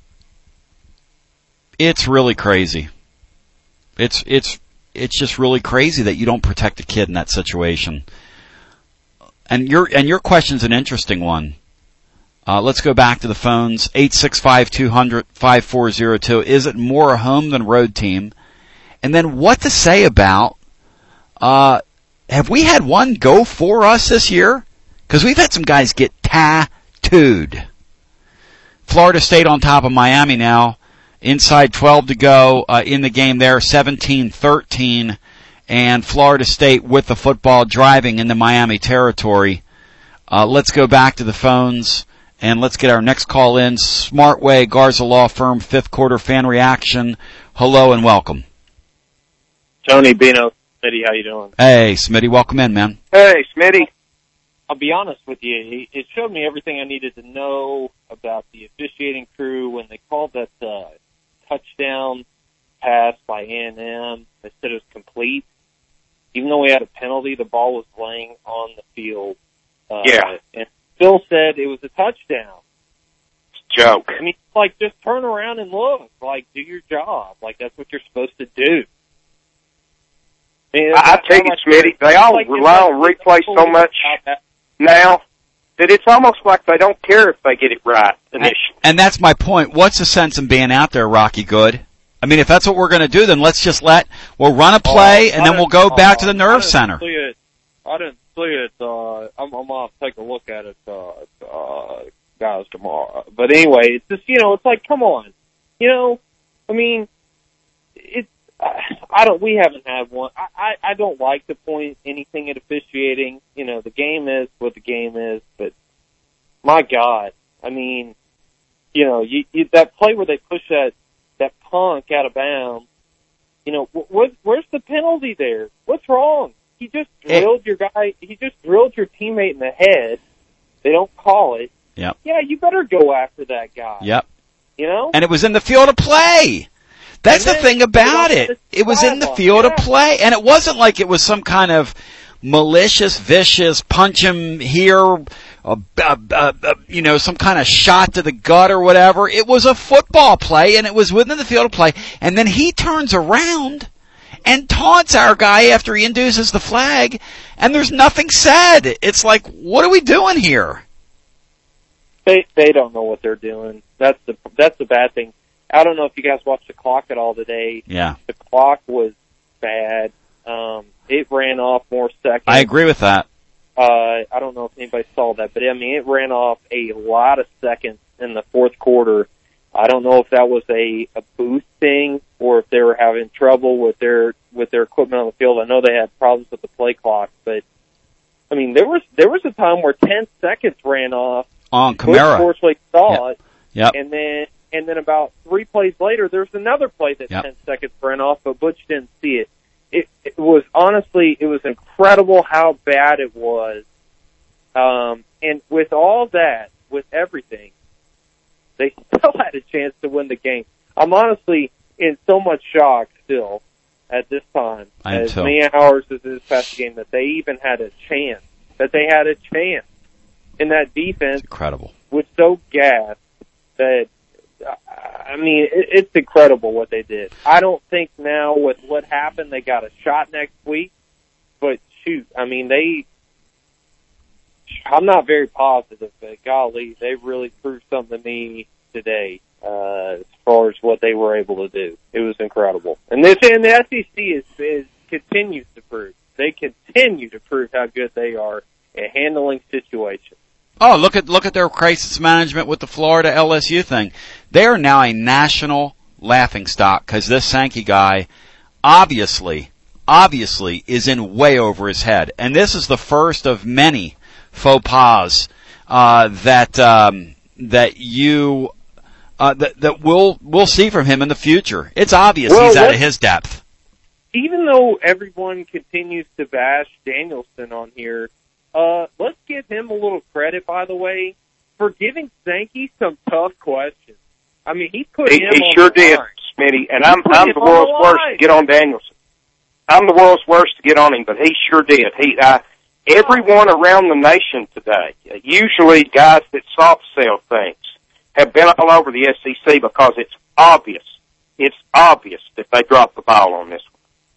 it's really crazy. It's it's it's just really crazy that you don't protect a kid in that situation. And your and your question's an interesting one. Uh, let's go back to the phones. eight six five, two hundred, five four zero two. Is it more a home than road team? And then what to say about, uh, have we had one go for us this year? Because we've had some guys get tattooed. Florida State on top of Miami now. Inside twelve to go uh, in the game there, seventeen thirteen. And Florida State with the football driving into Miami territory. Uh, let's go back to the phones and let's get our next call in. Smartway, Garza Law Firm, fifth quarter fan reaction. Hello and welcome. Tony, Bino, Smitty, how you doing? Hey, Smitty, welcome in, man. Hey, Smitty. I'll be honest with you. It showed me everything I needed to know about the officiating crew when they called that uh, touchdown pass by A and M. They said it was complete. Even though we had a penalty, the ball was laying on the field. Uh, yeah. And Phil said it was a touchdown. Joke. I mean, like, just turn around and look. Like, do your job. Like, that's what you're supposed to do. I, mean, I, I tell you, Smitty, they all like, rely on replay so much now that it's almost like they don't care if they get it right initially. And, and that's my point. What's the sense in being out there, Rocky Good? I mean, if that's what we're going to do, then let's just let, we'll run a play, uh, and then we'll go back uh, to the nerve I center. See it. I didn't see it. Uh, I'm, I'm going to take a look at it, uh, uh, guys, tomorrow. But anyway, it's just, you know, it's like, come on. You know, I mean, it's, uh, I don't. We haven't had one. I, I, I don't like to point anything at officiating. You know, the game is what the game is. But my God, I mean, you know, you, you, that play where they push that that punk out of bounds. You know, wh- where's the penalty there? What's wrong? He just drilled your guy. He just drilled your teammate in the head. They don't call it. Yep. Yeah, you better go after that guy. Yep. You know? And it was in the field of play. That's the thing about it. It was in the field of play. And it wasn't like it was some kind of malicious, vicious, punch him here, uh, uh, uh, uh, you know, some kind of shot to the gut or whatever. It was a football play, and it was within the field of play. And then he turns around and taunts our guy after he induces the flag, and there's nothing said. It's like, what are we doing here? They they don't know what they're doing. That's the that's the bad thing. I don't know if you guys watched the clock at all today. Yeah. The clock was bad. Um, it ran off more seconds. I agree with that. Uh, I don't know if anybody saw that, but I mean, it ran off a lot of seconds in the fourth quarter. I don't know if that was a, a boost thing or if they were having trouble with their with their equipment on the field. I know they had problems with the play clock, but I mean, there was there was a time where ten seconds ran off. On Kamara. Bush fortunately saw yep. it. Yep. And then and then about three plays later, there's another play that yep. ten seconds ran off, but Butch didn't see it. It, it was honestly, it was incredible how bad it was. Um, and with all that, with everything, they still had a chance to win the game. I'm honestly in so much shock still at this time, I am as too. many hours as this past game, that they even had a chance, that they had a chance. And that defense it's incredible. was so gassed that, I mean, it, it's incredible what they did. I don't think now with what happened, they got a shot next week. But shoot, I mean, they, I'm not very positive, but golly, they really proved something to me today, uh, as far as what they were able to do. It was incredible. And this, and the S E C is, is continues to prove. They continue to prove how good they are at handling situations. Oh, look at look at their crisis management with the Florida L S U thing. They are now a national laughingstock because this Sankey guy obviously, obviously is in way over his head. And this is the first of many faux pas uh, that um, that you uh, that that we'll we'll see from him in the future. It's obvious well, he's out of his depth. Even though everyone continues to bash Danielson on here, Uh, let's give him a little credit, by the way, for giving Sankey some tough questions. I mean, he put he, him he on sure the did, line. Smitty. And He I'm put I'm him the on world's the worst line. to get on Danielson. I'm the world's worst to get on him, but he sure did. He, uh, everyone around the nation today, uh, usually guys that soft sell things, have been all over the S E C because it's obvious. It's obvious that they dropped the ball on this one.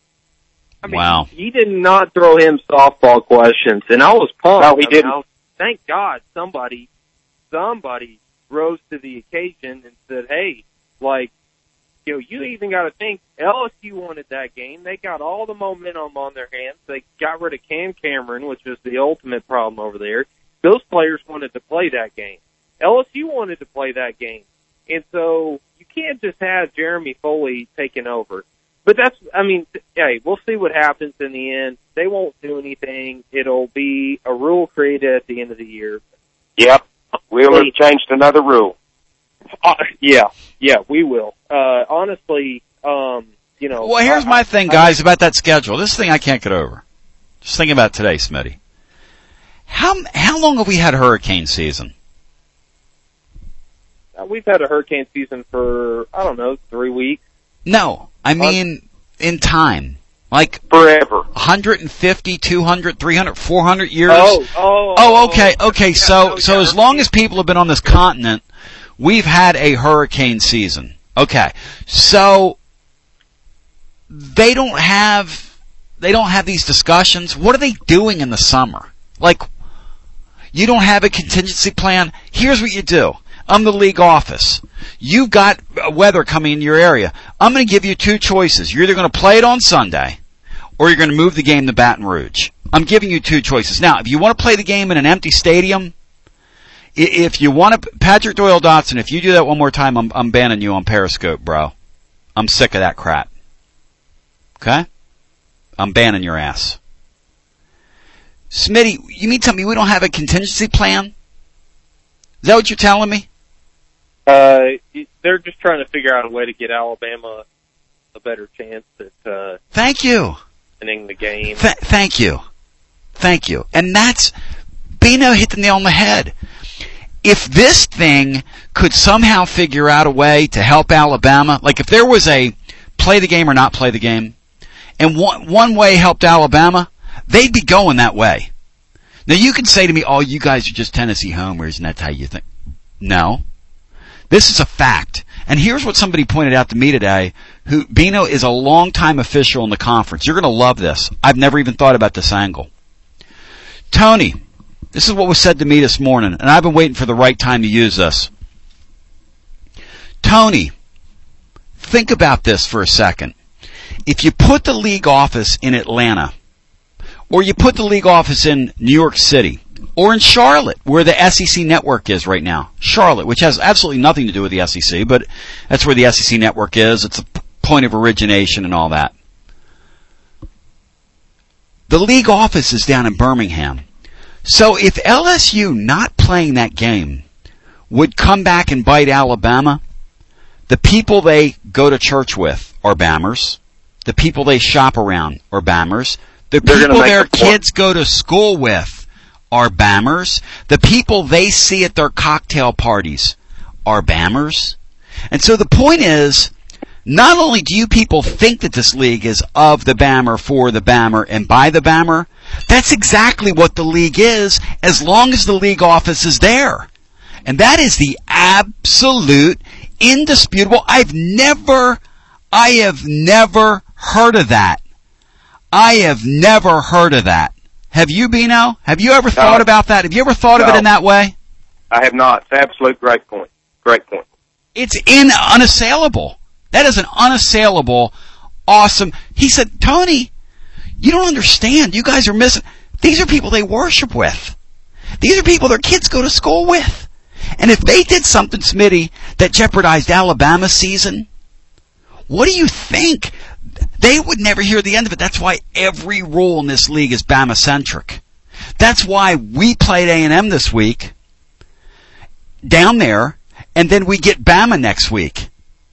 I mean, wow. He did not throw him softball questions, and I was pumped. No, he I mean, didn't. I was, thank God somebody, somebody rose to the occasion and said, hey, like, you know, you even got to think, L S U wanted that game. They got all the momentum on their hands. They got rid of Cam Cameron, which was the ultimate problem over there. Those players wanted to play that game. L S U wanted to play that game. And so you can't just have Jeremy Foley taking over. But that's, I mean, hey, we'll see what happens in the end. They won't do anything. It'll be a rule created at the end of the year. Yep. We'll have changed another rule. Uh, yeah, yeah, we will. Uh, honestly, um, you know. Well, here's I, my thing, guys, I, about that schedule. This thing I can't get over. Just thinking about today, Smitty. How how long have we had hurricane season? Uh, we've had a hurricane season for, I don't know, three weeks. No, I mean in time. Like forever. one hundred fifty, two hundred, three hundred, four hundred years. Oh, oh, oh okay, okay. Yeah, so no, so yeah, as long as people have been on this continent, we've had a hurricane season. Okay. So they don't have they don't have these discussions. What are they doing in the summer? Like, you don't have a contingency plan? Here's what you do. I'm the league office. You've got weather coming in your area. I'm going to give you two choices. You're either going to play it on Sunday, or you're going to move the game to Baton Rouge. I'm giving you two choices. Now, if you want to play the game in an empty stadium, if you want to, Patrick Doyle Dotson, if you do that one more time, I'm, I'm banning you on Periscope, bro. I'm sick of that crap. Okay? I'm banning your ass. Smitty, you mean tell me we don't have a contingency plan? Is that what you're telling me? Uh, they're just trying to figure out a way to get Alabama a better chance at uh, Thank you. winning the game. Th- thank you. Thank you. And that's, Bino hit the nail on the head. If this thing could somehow figure out a way to help Alabama, like if there was a play the game or not play the game, and one, one way helped Alabama, they'd be going that way. Now you can say to me, oh, you guys are just Tennessee homers and that's how you think. No. This is a fact. And here's what somebody pointed out to me today, who, Bino is a longtime official in the conference. You're going to love this. I've never even thought about this angle. Tony, this is what was said to me this morning, and I've been waiting for the right time to use this. Tony, think about this for a second. If you put the league office in Atlanta, or you put the league office in New York City, or in Charlotte, where the S E C network is right now. Charlotte, which has absolutely nothing to do with the S E C, but that's where the S E C network is. It's a point of origination and all that. The league office is down in Birmingham. So if L S U not playing that game would come back and bite Alabama, the people they go to church with are Bammers. The people they shop around are Bammers. The They're people gonna make their a point. kids go to school with are Bammers. The people they see at their cocktail parties are Bammers. And so the point is, not only do you people think that this league is of the Bammer, for the Bammer, and by the Bammer, that's exactly what the league is, as long as the league office is there. And that is the absolute, indisputable, I've never, I have never heard of that. I have never heard of that. Have you, Bino? Have you ever thought No. about that? Have you ever thought of No. it in that way? I have not. It's an absolute great point. Great point. It's in unassailable. That is an unassailable, awesome. He said, Tony, you don't understand. You guys are missing. These are people they worship with. These are people their kids go to school with. And if they did something, Smitty, that jeopardized Alabama's season, what do you think? They would never hear the end of it. That's why every rule in this league is Bama-centric. That's why we played A and M this week down there, and then we get Bama next week.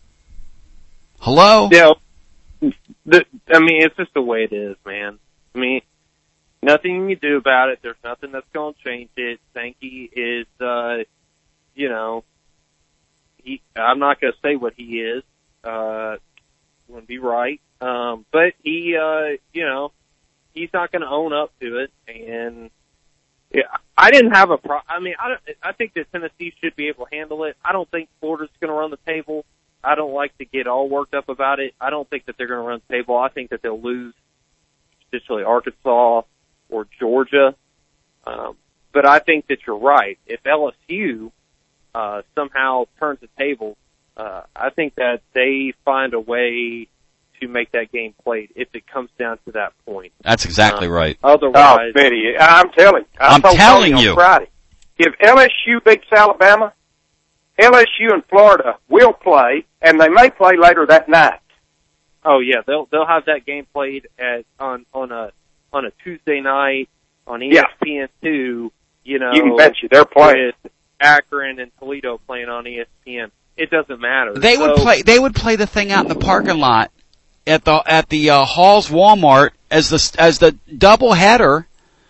Hello? Yeah, the, I mean, it's just the way it is, man. I mean, nothing you can do about it. There's nothing that's going to change it. Sankey is, uh, you know, he. I'm not going to say what he is. Uh, wouldn't be right. Um, but he, uh, you know, he's not going to own up to it. And yeah, I didn't have a pro. I mean, I don't, I think that Tennessee should be able to handle it. I don't think Florida's going to run the table. I don't like to get all worked up about it. I don't think that they're going to run the table. I think that they'll lose, especially Arkansas or Georgia. Um, but I think that you're right. If L S U uh, somehow turns the table, uh, I think that they find a way to make that game played if it comes down to that point. That's exactly um, right. Otherwise, Oh, Betty, I'm telling. I I'm told telling Tony you. on Friday, if L S U beats Alabama, L S U and Florida will play, and they may play later that night. oh yeah, they'll they'll have that game played at on on a on a Tuesday night on E S P N two. You know, You can bet you they're playing. with Akron and Toledo playing on E S P N. It doesn't matter. They would So- play. They would play the thing out in the parking lot at the at the uh, Halls Walmart as the as the double header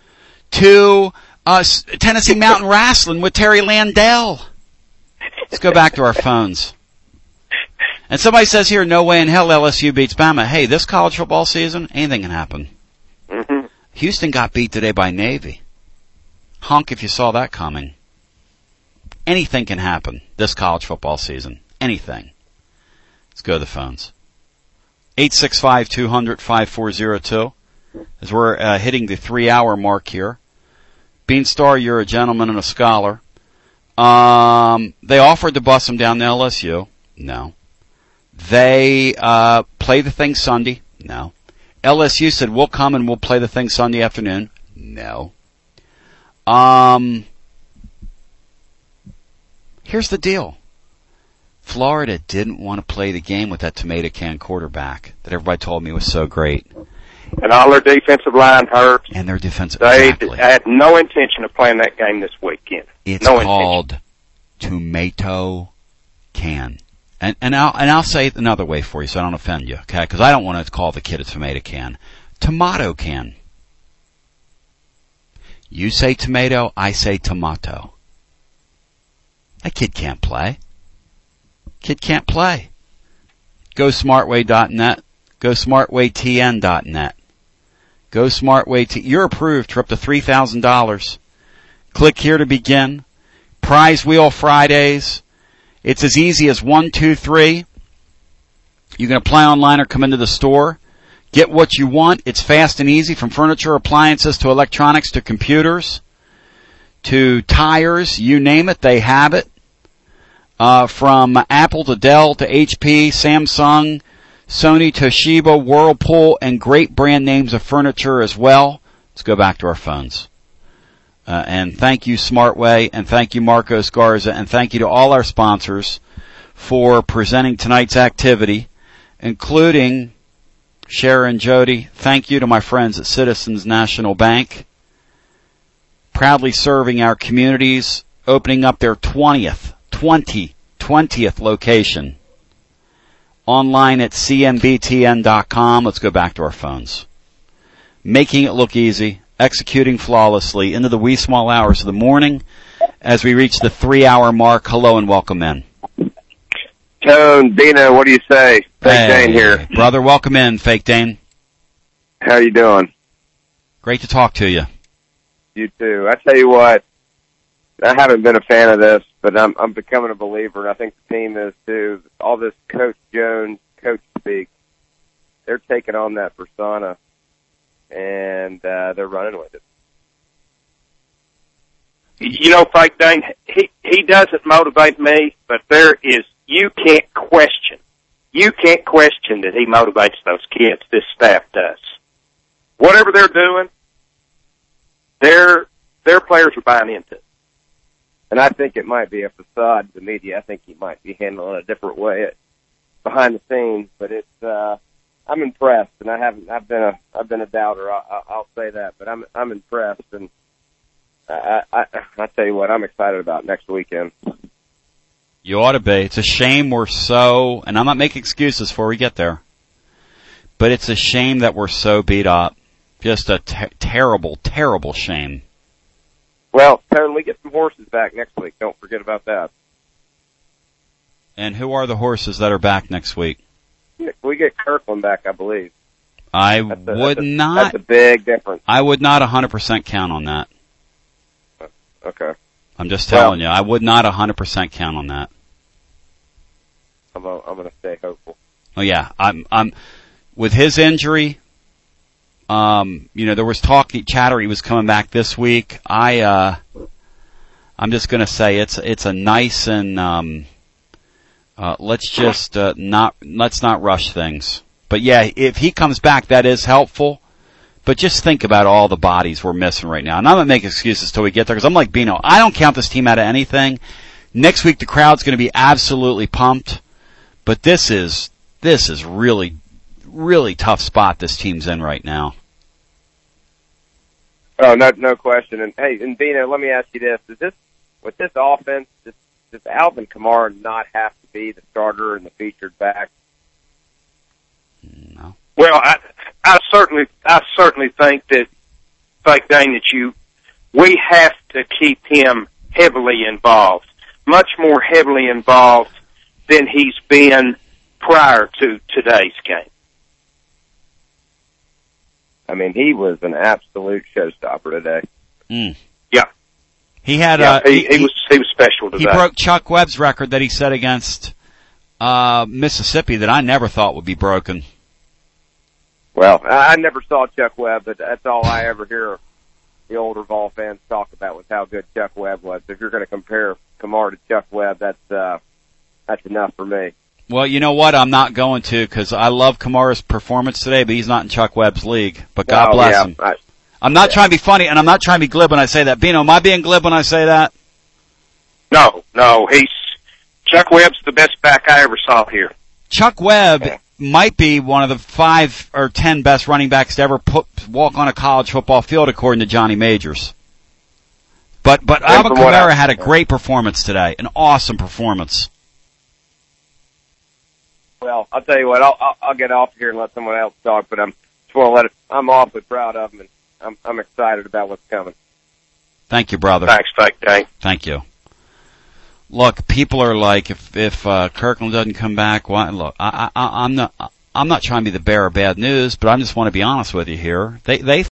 to uh, Tennessee Mountain Wrestling with Terry Landell. Let's go back to our phones. And somebody says here, no way in hell L S U beats Bama. Hey, this college football season, anything can happen. Mm-hmm. Houston got beat today by Navy. Honk if you saw that coming. Anything can happen this college football season. Anything. Let's go to the phones. eight six five, two hundred, five four zero two. As we're uh, hitting the three-hour mark here. Beanstar, you're a gentleman and a scholar. Um, they offered to bus him down to L S U. No. They uh, play the thing Sunday. No. L S U said, we'll come and we'll play the thing Sunday afternoon. No. Um, here's the deal. Florida didn't want to play the game with that tomato can quarterback that everybody told me was so great. And all their defensive line hurt. And their defensive They exactly. had no intention of playing that game this weekend. It's no called tomato can. And, and I'll, and I'll say it another way for you so I don't offend you, okay? Because I don't want to call the kid a tomato can. Tomato can. You say tomato, I say tomato. That kid can't play. Kid can't play. Go smartway dot net. Go smartway T N dot net. Go smartway T. You're approved for up to three thousand dollars. Click here to begin. Prize Wheel Fridays. It's as easy as one, two, three. You can apply online or come into the store. Get what you want. It's fast and easy, from furniture, appliances, to electronics, to computers, to tires. You name it, they have it. Uh, from Apple to Dell to H P, Samsung, Sony, Toshiba, Whirlpool, and great brand names of furniture as well. Let's go back to our phones. Uh, and thank you, Smartway, and thank you, Marcos Garza, and thank you to all our sponsors for presenting tonight's activity, including Sharon Jody. Thank you to my friends at Citizens National Bank, proudly serving our communities, opening up their twentieth, twenty, twentieth location. Online at C M B T N dot com. Let's go back to our phones. Making it look easy, executing flawlessly into the wee small hours of the morning as we reach the three-hour mark. Hello and welcome in. Tone, Dino, what do you say? Fake Hey, Dane here. brother, welcome in, Fake Dane. How you doing? Great to talk to you. You too. I tell you what, I haven't been a fan of this, but I'm I'm becoming a believer, and I think the team is too. All this Coach Jones, Coach Speak, they're taking on that persona, and uh, they're running with it. You know, Fake Dane, he, he doesn't motivate me, but there is, you can't question, you can't question that he motivates those kids. This staff does. Whatever they're doing, their, their players are buying into it. And I think it might be a facade to the media. I think he might be handling it a different way at, behind the scenes, but it's, uh, I'm impressed, and I haven't, I've been a, I've been a doubter. I, I'll say that, but I'm, I'm impressed, and I, I, I tell you what, I'm excited about next weekend. You ought to be. It's a shame we're so, and I'm not making excuses before we get there, but it's a shame that we're so beat up. Just a ter- terrible, terrible shame. Well, Tone, we get some horses back next week. Don't forget about that. And who are the horses that are back next week? We get Kirkland back, I believe. I a, would that's a, not. That's a big difference. I would not one hundred percent count on that. Okay. I'm just telling well, you, I would not one hundred percent count on that. I'm a, I'm going to stay hopeful. Oh yeah, I'm I'm with his injury. Um, you know, there was talk, chatter he was coming back this week. I uh, I'm just going to say it's it's a nice and um, uh, let's just uh, not let's not rush things. But yeah, if he comes back, that is helpful. But just think about all the bodies we're missing right now. And I'm going to make excuses till we get there, because I'm like Bino. I don't count this team out of anything. Next week the crowd's going to be absolutely pumped. But this is, this is really, really tough spot this team's in right now. Oh, no, no question. And hey, and Bino, let me ask you this. Is this, with this offense, does, does Alvin Kamara not have to be the starter and the featured back? No. Well, I, I certainly, I certainly think that, Fake Dane, that you, we have to keep him heavily involved, much more heavily involved than he's been prior to today's game. I mean, he was an absolute showstopper today. Mm. Yeah. He had, yeah, uh, he, he, he was, he was special today. He broke Chuck Webb's record that he set against, uh, Mississippi that I never thought would be broken. Well, I never saw Chuck Webb, but that's all I ever hear the older Vol fans talk about was how good Chuck Webb was. If you're going to compare Kamara to Chuck Webb, that's uh, that's enough for me. Well, you know what? I'm not going to, because I love Kamara's performance today, but he's not in Chuck Webb's league. But God oh, bless yeah. him. I, I'm not yeah. trying to be funny, and I'm not trying to be glib when I say that. Bino, am I being glib when I say that? No, no, he's Chuck Webb's the best back I ever saw here. Chuck Webb might be one of the five or ten best running backs to ever put, walk on a college football field, according to Johnny Majors. But but Alvin Kamara had a great performance today, an awesome performance. Well, I'll tell you what, I'll, I'll, I'll get off here and let someone else talk, but I'm just want to let it, I'm awfully proud of him, and I'm, I'm excited about what's coming. Thank you, brother. Thanks, Fake Dane. Thank you. Look, people are like, if if uh, Kirkland doesn't come back, why? Look, I, I, I'm not I'm not trying to be the bearer of bad news, but I just want to be honest with you here. They they